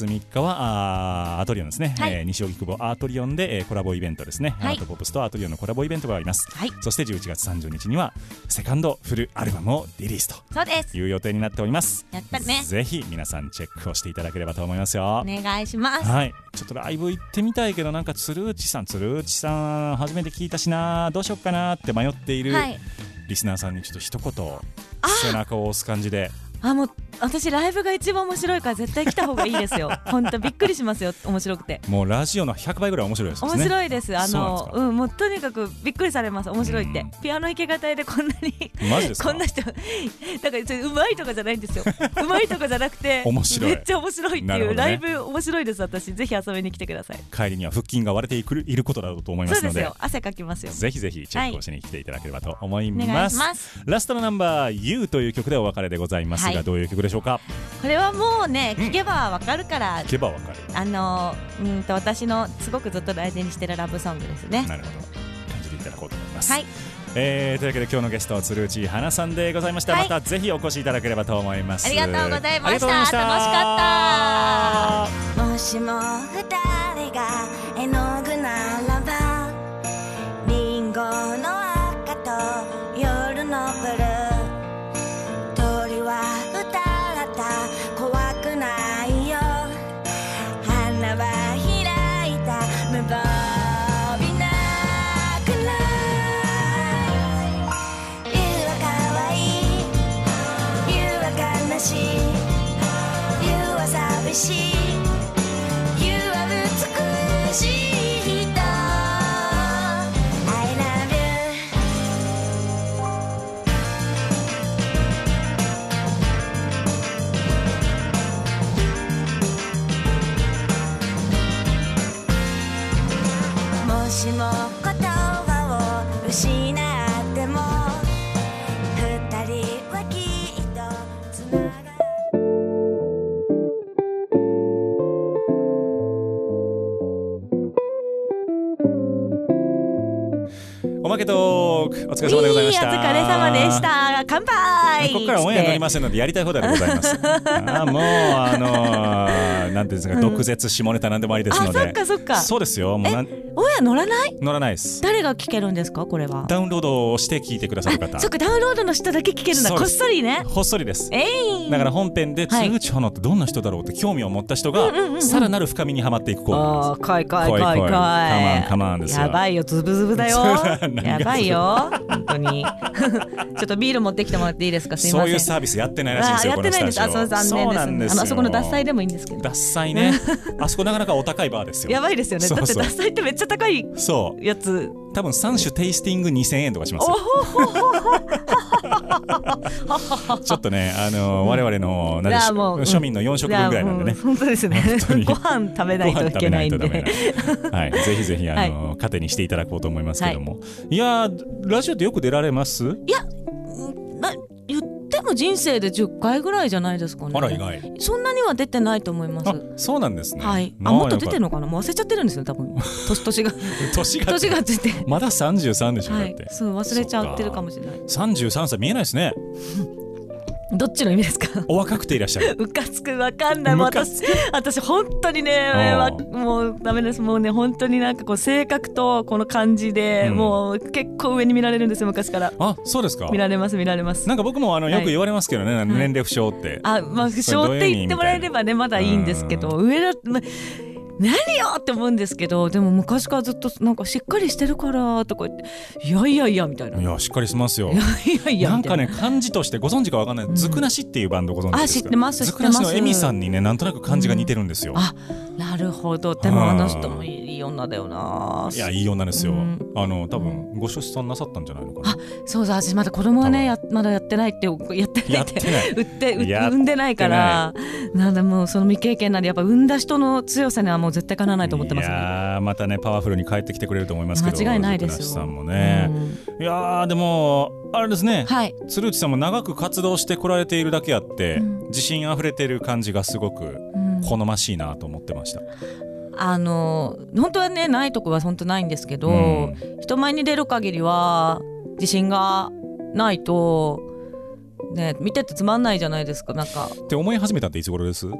つみっかはアートリオンですね、 はい、 えー、西荻窪アートリオンで、えー、コラボイベントですね、 はい、 アートポップスとアートリオンのコラボイベントがあります、 はい、 そしてじゅういちがつさんじゅうにちにはセカンドフルアルバムをリリースとそうですいう予定になっております。 やったね。 ぜひ皆さんチェックをしていただければと思いますよ。 お願いします。 はい、ちょっとライブ行ってみたいけど、なんか鶴内さん鶴内さん初めて聞いたしな、どうしよっかなって迷っているリスナーさんにちょっと一言背中を押す感じで、 あ、もう私ライブが一番面白いから絶対来た方がいいですよ。本当びっくりしますよ、面白くて。 もうラジオのひゃくばいぐらい面白いですね。 面白いです。あのう、うん、もうとにかくびっくりされます。面白いって、うん、ピアノ弾き語りでこんなにマジですか。 こんな人だからそれうまいとかじゃないんですよ。うまいとかじゃなくて面白い、 めっちゃ面白いっていう、ね、ライブ面白いです。私ぜひ遊びに来てください。 帰りには腹筋が割れていくいることだろうと思いますので、 そうですよ、汗かきますよ。 ぜひぜひチェックをしに来ていただければと思います、 はい、お願いします。 ラストのナンバー You という曲でお別れでございますが、はい、どういう曲でしょうか。 これはもうね、聞けばわかるから、 聞けばわかる、 あのうんと私のすごくずっと大事にしてるラブソングですね。 なるほど、感じていただこうと思います。 はい、 えー、というわけで今日のゲスト鶴内花さんでございました、はい、またぜひお越しいただければと思います。 ありがとうございました。楽しかった。もしも二人が絵の具ならば、リンゴの赤と夜のブルー、鳥は歌った怖くないよ、花は開いた無防備なくらい、Youは可愛い、Youは悲しい、Youは寂しい、Youは美しい人、 I love you。 もしも言葉を失っても二人はきっとつながる。 おまけトークお疲れ様でございました。 お疲れ様でした。乾杯。 ここからオンエア乗りませんのでやりたい放題でございます。あ、もうあのー、なんていうんですか、うん、毒舌下ネタなんでもありですので。 あ、そっかそっか。 そうですよ。もうなんオンエア乗らない？ 乗らないです。 誰が聞けるんですかこれは？ ダウンロードをして聞いてくださる方。 そっか、ダウンロードの人だけ聞けるんだ。こっそりね。 こっそりです。 えー、 だから本編で鶴内花ってどんな人だろうって興味を持った人が、うんうんうんうん、さらなる深みにはまっていくコーナーです。 あー、かいかいかいかい。 カマンカマンですよ。 やばいよ、ズブズブだよ。やばいよ。本当に。ちょっとビール持ってきてもらっていいですか？すいません。 そういうサービスやってないらしいですよ。 やってないんです。あ、そう残念です。 そうなんですよ。 あの、あそこの獺祭でもいいんですけど。 獺祭ね。あそこなかなかお高いバーですよ。 やばいですよね。 そうそう、 だって獺祭ってめっちゃ高いやつ。 多分さん種テイスティングにせんえんとかしますよ。ちょっとね、あのー、我々の何でしょう、庶民のよん食分ぐらいなんでね。 本当ですね。ご飯食べないといけないんで、 はい、ぜひぜひあのーはい、糧にしていただこうと思いますけども、はい、いやラジオってよく出られます？いや、言っても人生でじゅっかいぐらいじゃないですかね。 あら、意外。 そんなには出てないと思います。 あ、そうなんですね。 はい。あ、もっと出てるのかな。もう忘れちゃってるんですよ、多分。年年が年が年がついて。 まださんじゅうさんでしょ、 はい、 だって。 そう、忘れちゃってるかもしれない。 さんじゅうさんさい見えないですね。 どっちの意味ですか？ お若くていらっしゃる。 うかつく、わかんない。もう私私本当にね、もうダメです。もうね、本当になんかこう性格とこの感じで、うん、もう結構上に見られるんですよ、昔から。 あ、そうですか。 見られます見られます。 なんか僕もあのよく言われますけどね、はい、年齢不詳って。 あ、まあ不詳って言ってもらえればねまだいいんですけど、上だ、ま、何よって思うんですけど、でも昔からずっとなんかしっかりしてるからとか言って、いやいやいやみたいな。 いや、しっかりしますよ。 いやいやいや、 なんかね、漢字としてご存知かわかんない、うん、ずくなしっていうバンドご存知ですか？ あ、知ってます知ってます。 ずくなしのエミさんにね、なんとなく漢字が似てるんですよ。 うん、あ、なるほど。でもあの人もいい女だよな。 いや、いい女ですよ。うん、あの多分ご出産なさったんじゃないのかな。 あ、そうだ、私まだ子供はね、やまだやってないってやってないって売って産んでないから、なんだ、もうその未経験なんで、やっぱ産んだ人の強さにはもう絶対かなわないと思ってますね。 いや、またねパワフルに帰ってきてくれると思いますけど、 間違いないですよ。 ずくなしさんもね、うん、いやでもあれですね、 はい、 鶴内さんも長く活動してこられているだけあって、うん、自信あふれている感じがすごく好ましいなと思ってました。うん、 あの本当はね、ないとこは本当ないんですけど、うん、人前に出る限りは自信がないとね、見ててつまんないじゃないですか。なんかって思い始めたっていつ頃です？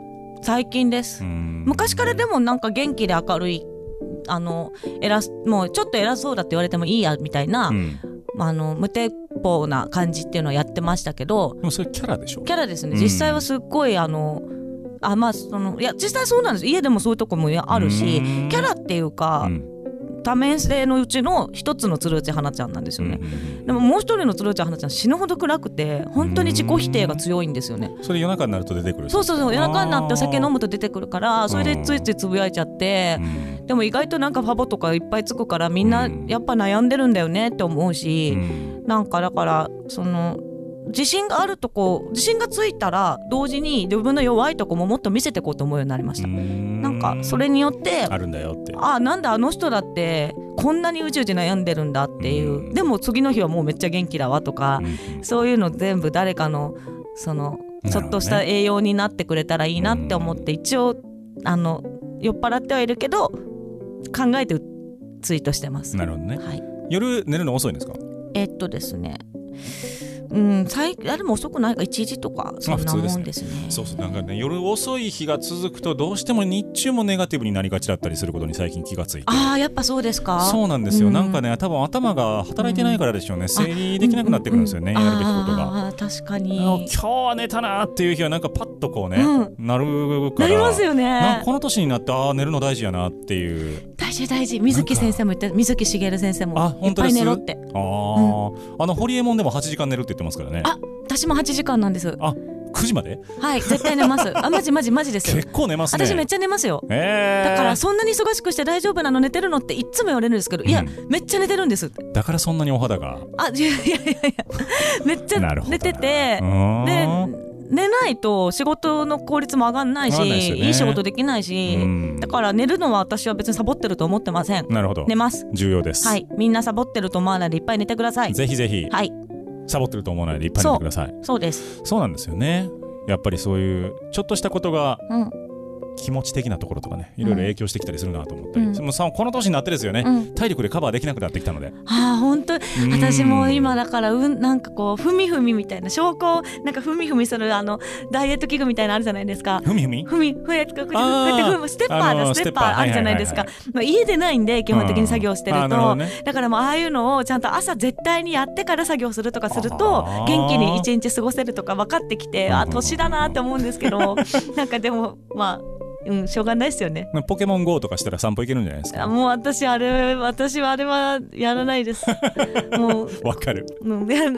最近です。昔からでもなんか元気で明るい、あの偉もうちょっと偉そうだって言われてもいいやみたいな、うん、あの無鉄砲な感じっていうのをやってましたけど、 でもそれキャラでしょ。 キャラですね。実際はすっごいあのあまあそのいや実際そうなんです。家でもそういうとこもあるし、キャラっていうか、うん、多面性のうちの一つの鶴内花ちゃんなんですよね、うん、でももう一人の鶴内花ちゃん死ぬほど暗くて本当に自己否定が強いんですよね。 それ夜中になると出てくる。 そうそうそう、夜中になってお酒飲むと出てくるから、それでついついつぶやいちゃって、でも意外となんかファボとかいっぱいつくからみんなやっぱ悩んでるんだよねって思うし、なんかだからその自信があるとこ、自信がついたら同時に自分の弱いとこももっと見せていこうと思うようになりました。なんかそれによってあるんだよって、 あ、なんだあの人だってこんなにうじうじ悩んでるんだっていう、でも次の日はもうめっちゃ元気だわとか、そういうの全部誰かのそのちょっとした栄養になってくれたらいいなって思って、一応あの酔っ払ってはいるけど考えてツイートしてます。 なるほどね、 はい、 夜寝るの遅いんですか？ えっとですねうん、最あでも遅くないかいちじとかそんなもんですね。 そうそう、なんかね、夜遅い日が続くとどうしても日中もネガティブになりがちだったりすることに最近気がついて。 ああ、やっぱそうですか。 そうなんですよ、うん、なんかね多分頭が働いてないからでしょうね、うん、整理できなくなってくるんですよね、うんうんうん、やるべきことが。 あ確かに今日は寝たなっていう日はなんかパッとこうね、うん、なるからなりますよね。 なんかこの年になってあ寝るの大事やなっていう。 大事大事。水木先生も言って、水木しげる先生もいっぱい寝ろって。 あ、うん、あのホリエモンでもはちじかん寝るって言ってますからね。 あ、私もはちじかんなんです。 あ、くじまで？ はい、絶対寝ます。あ、マジマジマジですよ。 結構寝ますね。 私めっちゃ寝ますよ、 えー、 だからそんなに忙しくして大丈夫なの寝てるのっていっつも言われるんですけど、うん、いやめっちゃ寝てるんですって。 だからそんなにお肌が。 あ、いやいやいやめっちゃ寝てて、で寝ないと仕事の効率も上がんないし、いい、ね、いい仕事できないし、だから寝るのは私は別にサボってると思ってません。 なるほど、 寝ます。 重要です。 はい、みんなサボってると思わないでいっぱい寝てください。 ぜひぜひ、 はい、 サボってると思わないでいっぱい寝てください。 そう、そうです。 そうなんですよね。やっぱりそういうちょっとしたことが、うん、気持ち的なところとかね、いろいろ影響してきたりするなと思ったり、うん、もうさこの年になってですよね、うん、体力でカバーできなくなってきたので。 ああ、本当、私も今だから、うん、なんかこうふみふみみたいな証拠なんかふみふみするあのダイエット器具みたいなのあるじゃないですか。 ふみふみふみふみこうやってふむステッパーだ、ステッパーあるじゃないですか。まあ、家でないんで基本的に作業してると、ね、だからもうああいうのをちゃんと朝絶対にやってから作業するとかすると元気に一日過ごせるとか分かってきて、あ、年だなって思うんですけどなんかでもまあうん、しょうがないですよね。 ポケモン ゴー とかしたら散歩行けるんじゃないですか。 もう私あれ私はあれはやらないですもうわかる、 うん、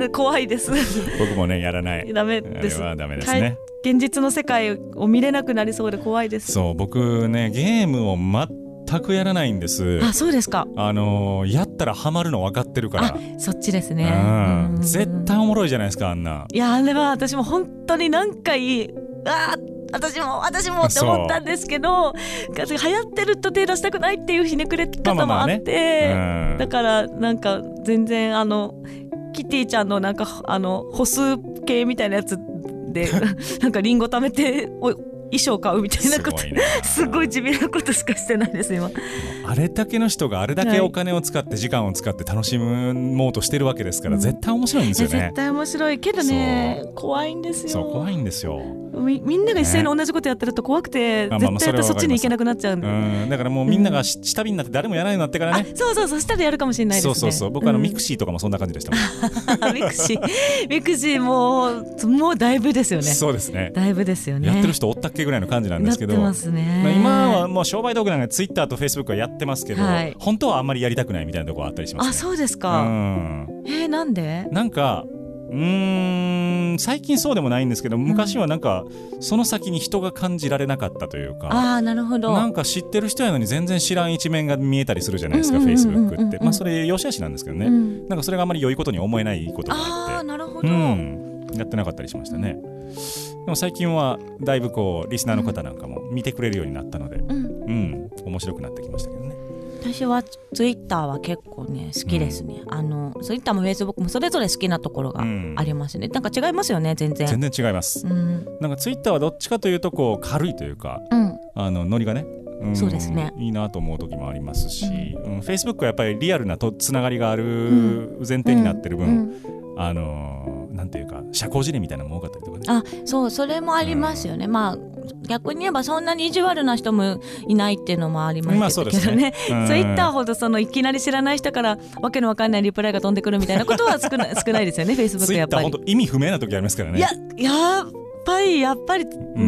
怖いです僕もねやらない。 ダメです。 あれはダメですね。 現実の世界を見れなくなりそうで怖いです。 そう、僕ねゲームを全くやらないんです。 あ、そうですか。 あのー、やったらハマるの分かってるから。 あ、そっちですね、 うん、絶対おもろいじゃないですか、あんな。 いや、あれは私も本当に何回あ私も私もって思ったんですけど、流行ってると手出したくないっていうひねくれ方もあって、まあまあね、うん、だからなんか全然あのキティちゃんのなんかあの歩数計みたいなやつでなんかリンゴ貯めてお衣装買うみたいなこと す, すごい地味なことしかしてないです今。 あれだけの人があれだけお金を使って時間を使って楽しもうとしてるわけですから、うん、絶対面白いんですよね。 絶対面白いけどね、怖いんですよ。 そう、怖いんですよ。 み, みんなが一斉に同じことやってると怖くて、ね、絶対そっちに行けなくなっちゃうんで、 うん、だからもうみんなが下火になって誰もやらないようになってからね、 うん、そうそうそう、したらやるかもしれないですね。 そうそうそう、僕あのミクシーとかもそんな感じでしたもんミクシーミクシーもうもうだいぶですよね。 そうですね、 だいぶですよね。 やってる人おったっけぐらいの感じなんですけど、 やってますね。 まあ、今はもう商売道具なんでツイッターとフェイスブックはやってますけど、はい、本当はあんまりやりたくないみたいなところあったりしますね。 あ、そうですか、うん、えー、なんで？ なんかうーん最近そうでもないんですけど、昔はなんかその先に人が感じられなかったというか、 あー、なるほど。 なんか知ってる人やのに全然知らん一面が見えたりするじゃないですか、フェイスブックって。まあそれ良し悪しなんですけどね、うん、なんかそれがあまり良いことに思えないことがあって、 あー、なるほど、 うん、やってなかったりしましたね。でも最近はだいぶこうリスナーの方なんかも見てくれるようになったので、うん、うん、面白くなってきましたけどね。 私はツイッターは結構ね好きですね、うん、あのツイッターもフェイスブックもそれぞれ好きなところがありますね、うん、なんか違いますよね。全然全然違います、うん、なんかツイッターはどっちかというとこう軽いというか、うん、あのノリがね、うん、 そうですね、 いいなと思う時もありますし、うんうん、フェイスブックはやっぱりリアルなとつながりがある前提になってる分、うんうん、あのなんていうか社交辞令みたいなのも多かったりとかね。 あ、そう、それもありますよね、うん、まあ逆に言えばそんなに意地悪な人もいないっていうのもありますけどね、ツイッターほどそのいきなり知らない人からわけのわかんないリプライが飛んでくるみたいなことは少ない少ないですよね。フェイスブックやっぱりツイッター本当意味不明な時ありますからね。 いややっぱりやっぱり、うん、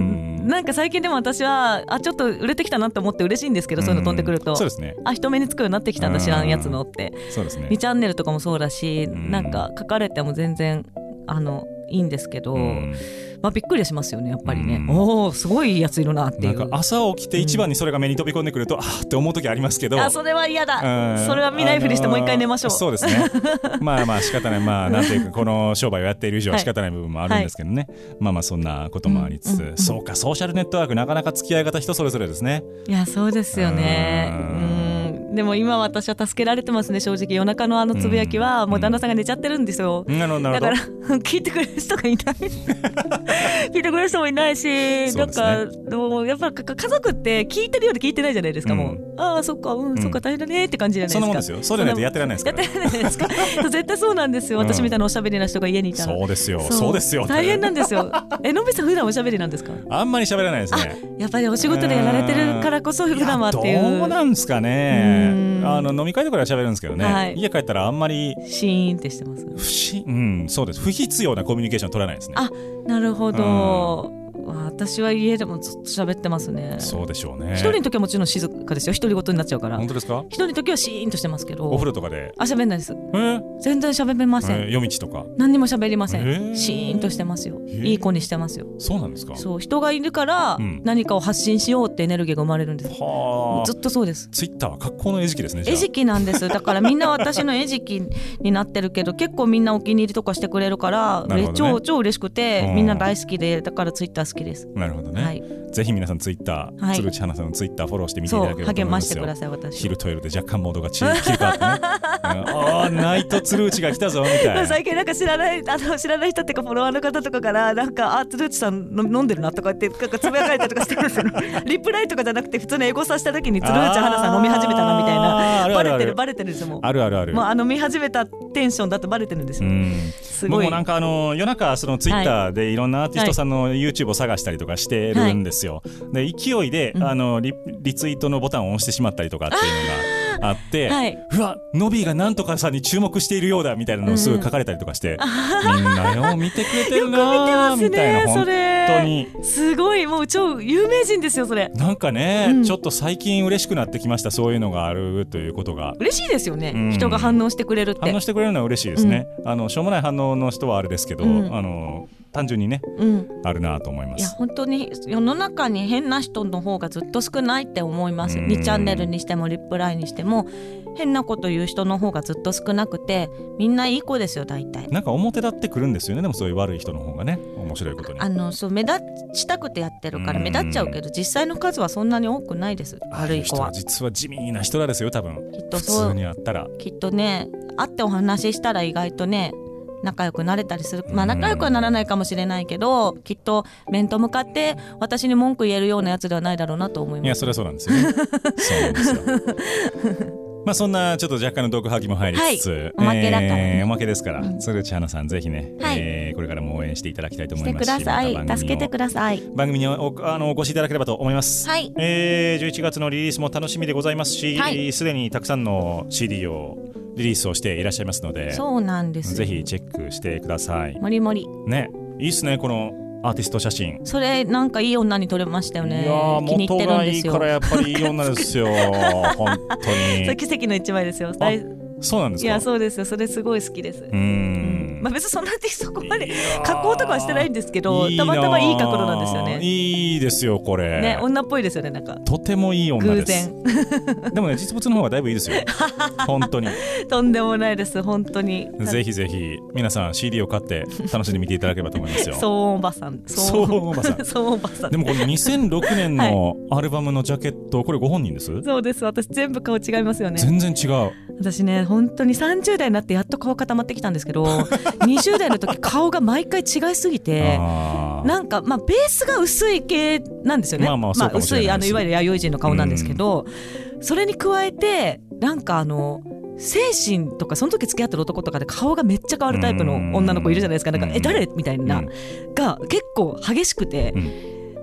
なんか最近でも私はあちょっと売れてきたなって思って嬉しいんですけど、そういうの飛んでくると、 そうですね、 あ人目につくようになってきたんだ知らんやつのって。 そうですね、 にチャンネルとかもそうだし、なんか書かれても全然あのいいんですけど、まあ、びっくりしますよねやっぱりね。おおすごいやついるなっていう。 なんか朝起きて一番にそれが目に飛び込んでくると、うん、あーって思う時ありますけど、 あそれは嫌だ、それは見ないふりしてもう一回寝ましょう。 そうですねまあまあ仕方ない、まあなんていうかこの商売をやっている以上は仕方ない部分もあるんですけどね、はい、まあまあそんなこともありつつ、うんうんうん、そうかソーシャルネットワークなかなか付き合い方人それぞれですね。 いやそうですよね。うんでも今私は助けられてますね正直。夜中のあのつぶやきはもう旦那さんが寝ちゃってるんですよ、うん、 なるほどだから聞いてくれる人がいない聞いてくれる人もいないし、ね、なんかでもやっぱ家族って聞いてるようで聞いてないじゃないですか、うん、もうああそっかうん、うん、そっか大変だねって感じじゃないですか。 そんなもんですよ。そうでないとやってられないですから、 やってられないですか絶対そうなんですよ、うん、私みたいなおしゃべりな人が家にいたら。 そうですよそうですよ大変なんですよえのびさん普段おしゃべりなんですか？ あんまり喋らないですね。 やっぱりお仕事でやられてるからこそ普段はっていう。 どうなんですかね。あの飲み会とかでは喋るんですけどね、はい、家帰ったらあんまりシーンってしてます。 不し、うん、そうです。不必要なコミュニケーション取らないですね。 あなるほど、私は家でもずっと喋ってますね。 そうでしょうね。 一人の時はもちろん静かですよ。一人ごとになっちゃうから。 本当ですか？ 一人の時はシーンとしてますけど。 お風呂とかで？ あ喋んないです。 えー、 全然喋れません、 えー、夜道とか何にも喋りません、えー、 シーンとしてますよ、えー、いい子にしてますよ。 そうなんですか？ そう人がいるから何かを発信しようってエネルギーが生まれるんです、うん、ずっとそうです。 ツイッターは格好の餌食ですね。 餌食なんです。だからみんな私の餌食になってるけど結構みんなお気に入りとかしてくれるから、ね、超超嬉しくてみんな大好きで、だからツイッター好きです。 なるほどね、はい、ぜひ皆さんツイッター、はい、鶴内花さんのツイッターフォローしてみていただければと思いますよ。 励ましてください。私昼と夜で若干モードが切り替わってねああナイト鶴内が来たぞみたいな最近なんか知らないあの知らない人っていうかフォロワーの方とかからなんかあ鶴内さん飲んでるなとかってなんかつぶやかれたりとかしてるんですよねリプライとかじゃなくて普通にエゴサした時に鶴内花さん飲み始めたなみたいなバレてるバレてるんですよ。もうあるあるあるもうあの飲み始めたテンションだとバレてるんですよ。すごい。 僕もなんかあの夜中そのツイッターでいろんなアーティストさんの YouTube を探したりとかしてるんですよ、はい、で勢いで、うん、あの リ, リツイートのボタンを押してしまったりとかっていうのがあって、はい、うわノビーがなんとかさんに注目しているようだみたいなのをすぐ書かれたりとかして、うん、みんなよ見てくれてるなよく見てますねみたいな。 本当にすごいもう超有名人ですよそれ。 なんかね、うん、ちょっと最近嬉しくなってきました。そういうのがあるということが嬉しいですよね、うん、人が反応してくれるって。 反応してくれるのは嬉しいですね、うん、あのしょうもない反応の人はあれですけど、うん、あの単純にね、うん、あるなと思います。 いや本当に世の中に変な人の方がずっと少ないって思います。にチャンネルにしてもリプライにしても変なこと言う人の方がずっと少なくてみんないい子ですよ大体。 なんか表立ってくるんですよね。でもそういう悪い人の方がね面白いことにあ, あのそう目立ちたくてやってるから目立っちゃうけど実際の数はそんなに多くないです。悪い子は実は地味な人らですよ多分。 きっとそう普通にあったらきっとね会ってお話ししたら意外とね仲良くなれたりする。まあ仲良くはならないかもしれないけどきっと面と向かって私に文句言えるようなやつではないだろうなと思います。 いやそれはそうなんですよねそうなんですよまあそんなちょっと若干の毒吐きも入りつつ、はい、 おまけだから、ねえー、おまけですから、うん、鶴内花さんぜひね、はいえー、これからも応援していただきたいと思いますししてください、ま、助けてください。 番組に お, あのお越しいただければと思います、 はいえー、じゅういちがつのリリースも楽しみでございますしすで、はい、にたくさんの シーディー をリリースをしていらっしゃいますのでそうなんですぜひチェックしてください。 もりもりねいいっすねこのアーティスト写真。 それなんかいい女に撮れましたよね。 いや気に入ってるんですよ。元がいいからやっぱりいい女ですよ本当に。 それ奇跡の一枚ですよ。 そうなんですか。 いやそうですよ。それすごい好きです。うーん、うんまあ、別にそんなにそこまで加工とかはしてないんですけどたまたまいい角度なんですよね。 いいですよこれね女っぽいですよね。なんかとてもいい女です。 偶然でもね実物の方がだいぶいいですよ本当にとんでもないです本当に。 ぜひぜひ皆さん シーディー を買って楽しんで見ていただければと思いますよ。 そうおばさんそうおばさんそうおばさん。 でもこれにせんろくねんのアルバムのジャケットこれご本人です。 そうです。私全部顔違いますよね。 全然違う。 私ね本当にさんじゅう代になってやっと顔固まってきたんですけどにじゅう代の時顔が毎回違いすぎてなんかまあベースが薄い系なんですよね。 まあまあそうかもしれないです。 まあ、薄いあのいわゆる弥生人の顔なんですけどそれに加えてなんかあの精神とかその時付き合ってる男とかで顔がめっちゃ変わるタイプの女の子いるじゃないですか。なんかえ誰みたいなが結構激しくて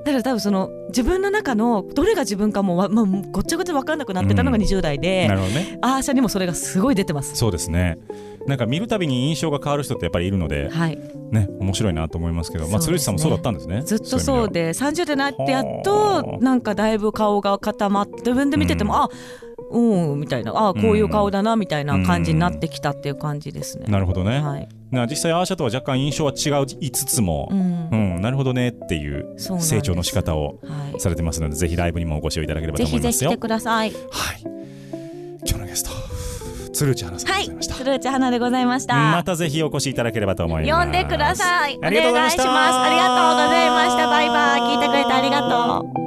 だから多分その自分の中のどれが自分かもわ、まあ、ごっちゃごちゃ分かんなくなってたのがにじゅう代で、 うん、なるほどね、 アーシャにもそれがすごい出てます。 そうですね。なんか見るたびに印象が変わる人ってやっぱりいるので、はい、ね、面白いなと思いますけど、まあ、鶴内さんもそうだったんですね。 ずっとそうで、さんじゅう代になってやっとなんかだいぶ顔が固まって、自分で見てても、うん、あうんみたいな、あこういう顔だなみたいな感じになってきたっていう感じですね。 なるほどね、 はい、 実際アーシャとは若干印象は違いつつも、うんうん、なるほどねっていう成長の仕方をされてますので、はい、ぜひライブにもお越しいただければと思いますよ。 ぜひぜひ来てください。 はい、今日のゲスト鶴内花さんでございました。 はい、鶴内花でございました。 またぜひお越しいただければと思います。 呼んでください。 ありがとうございました。 お願いします。ありがとうございました。バイバイ。聞いてくれてありがとう。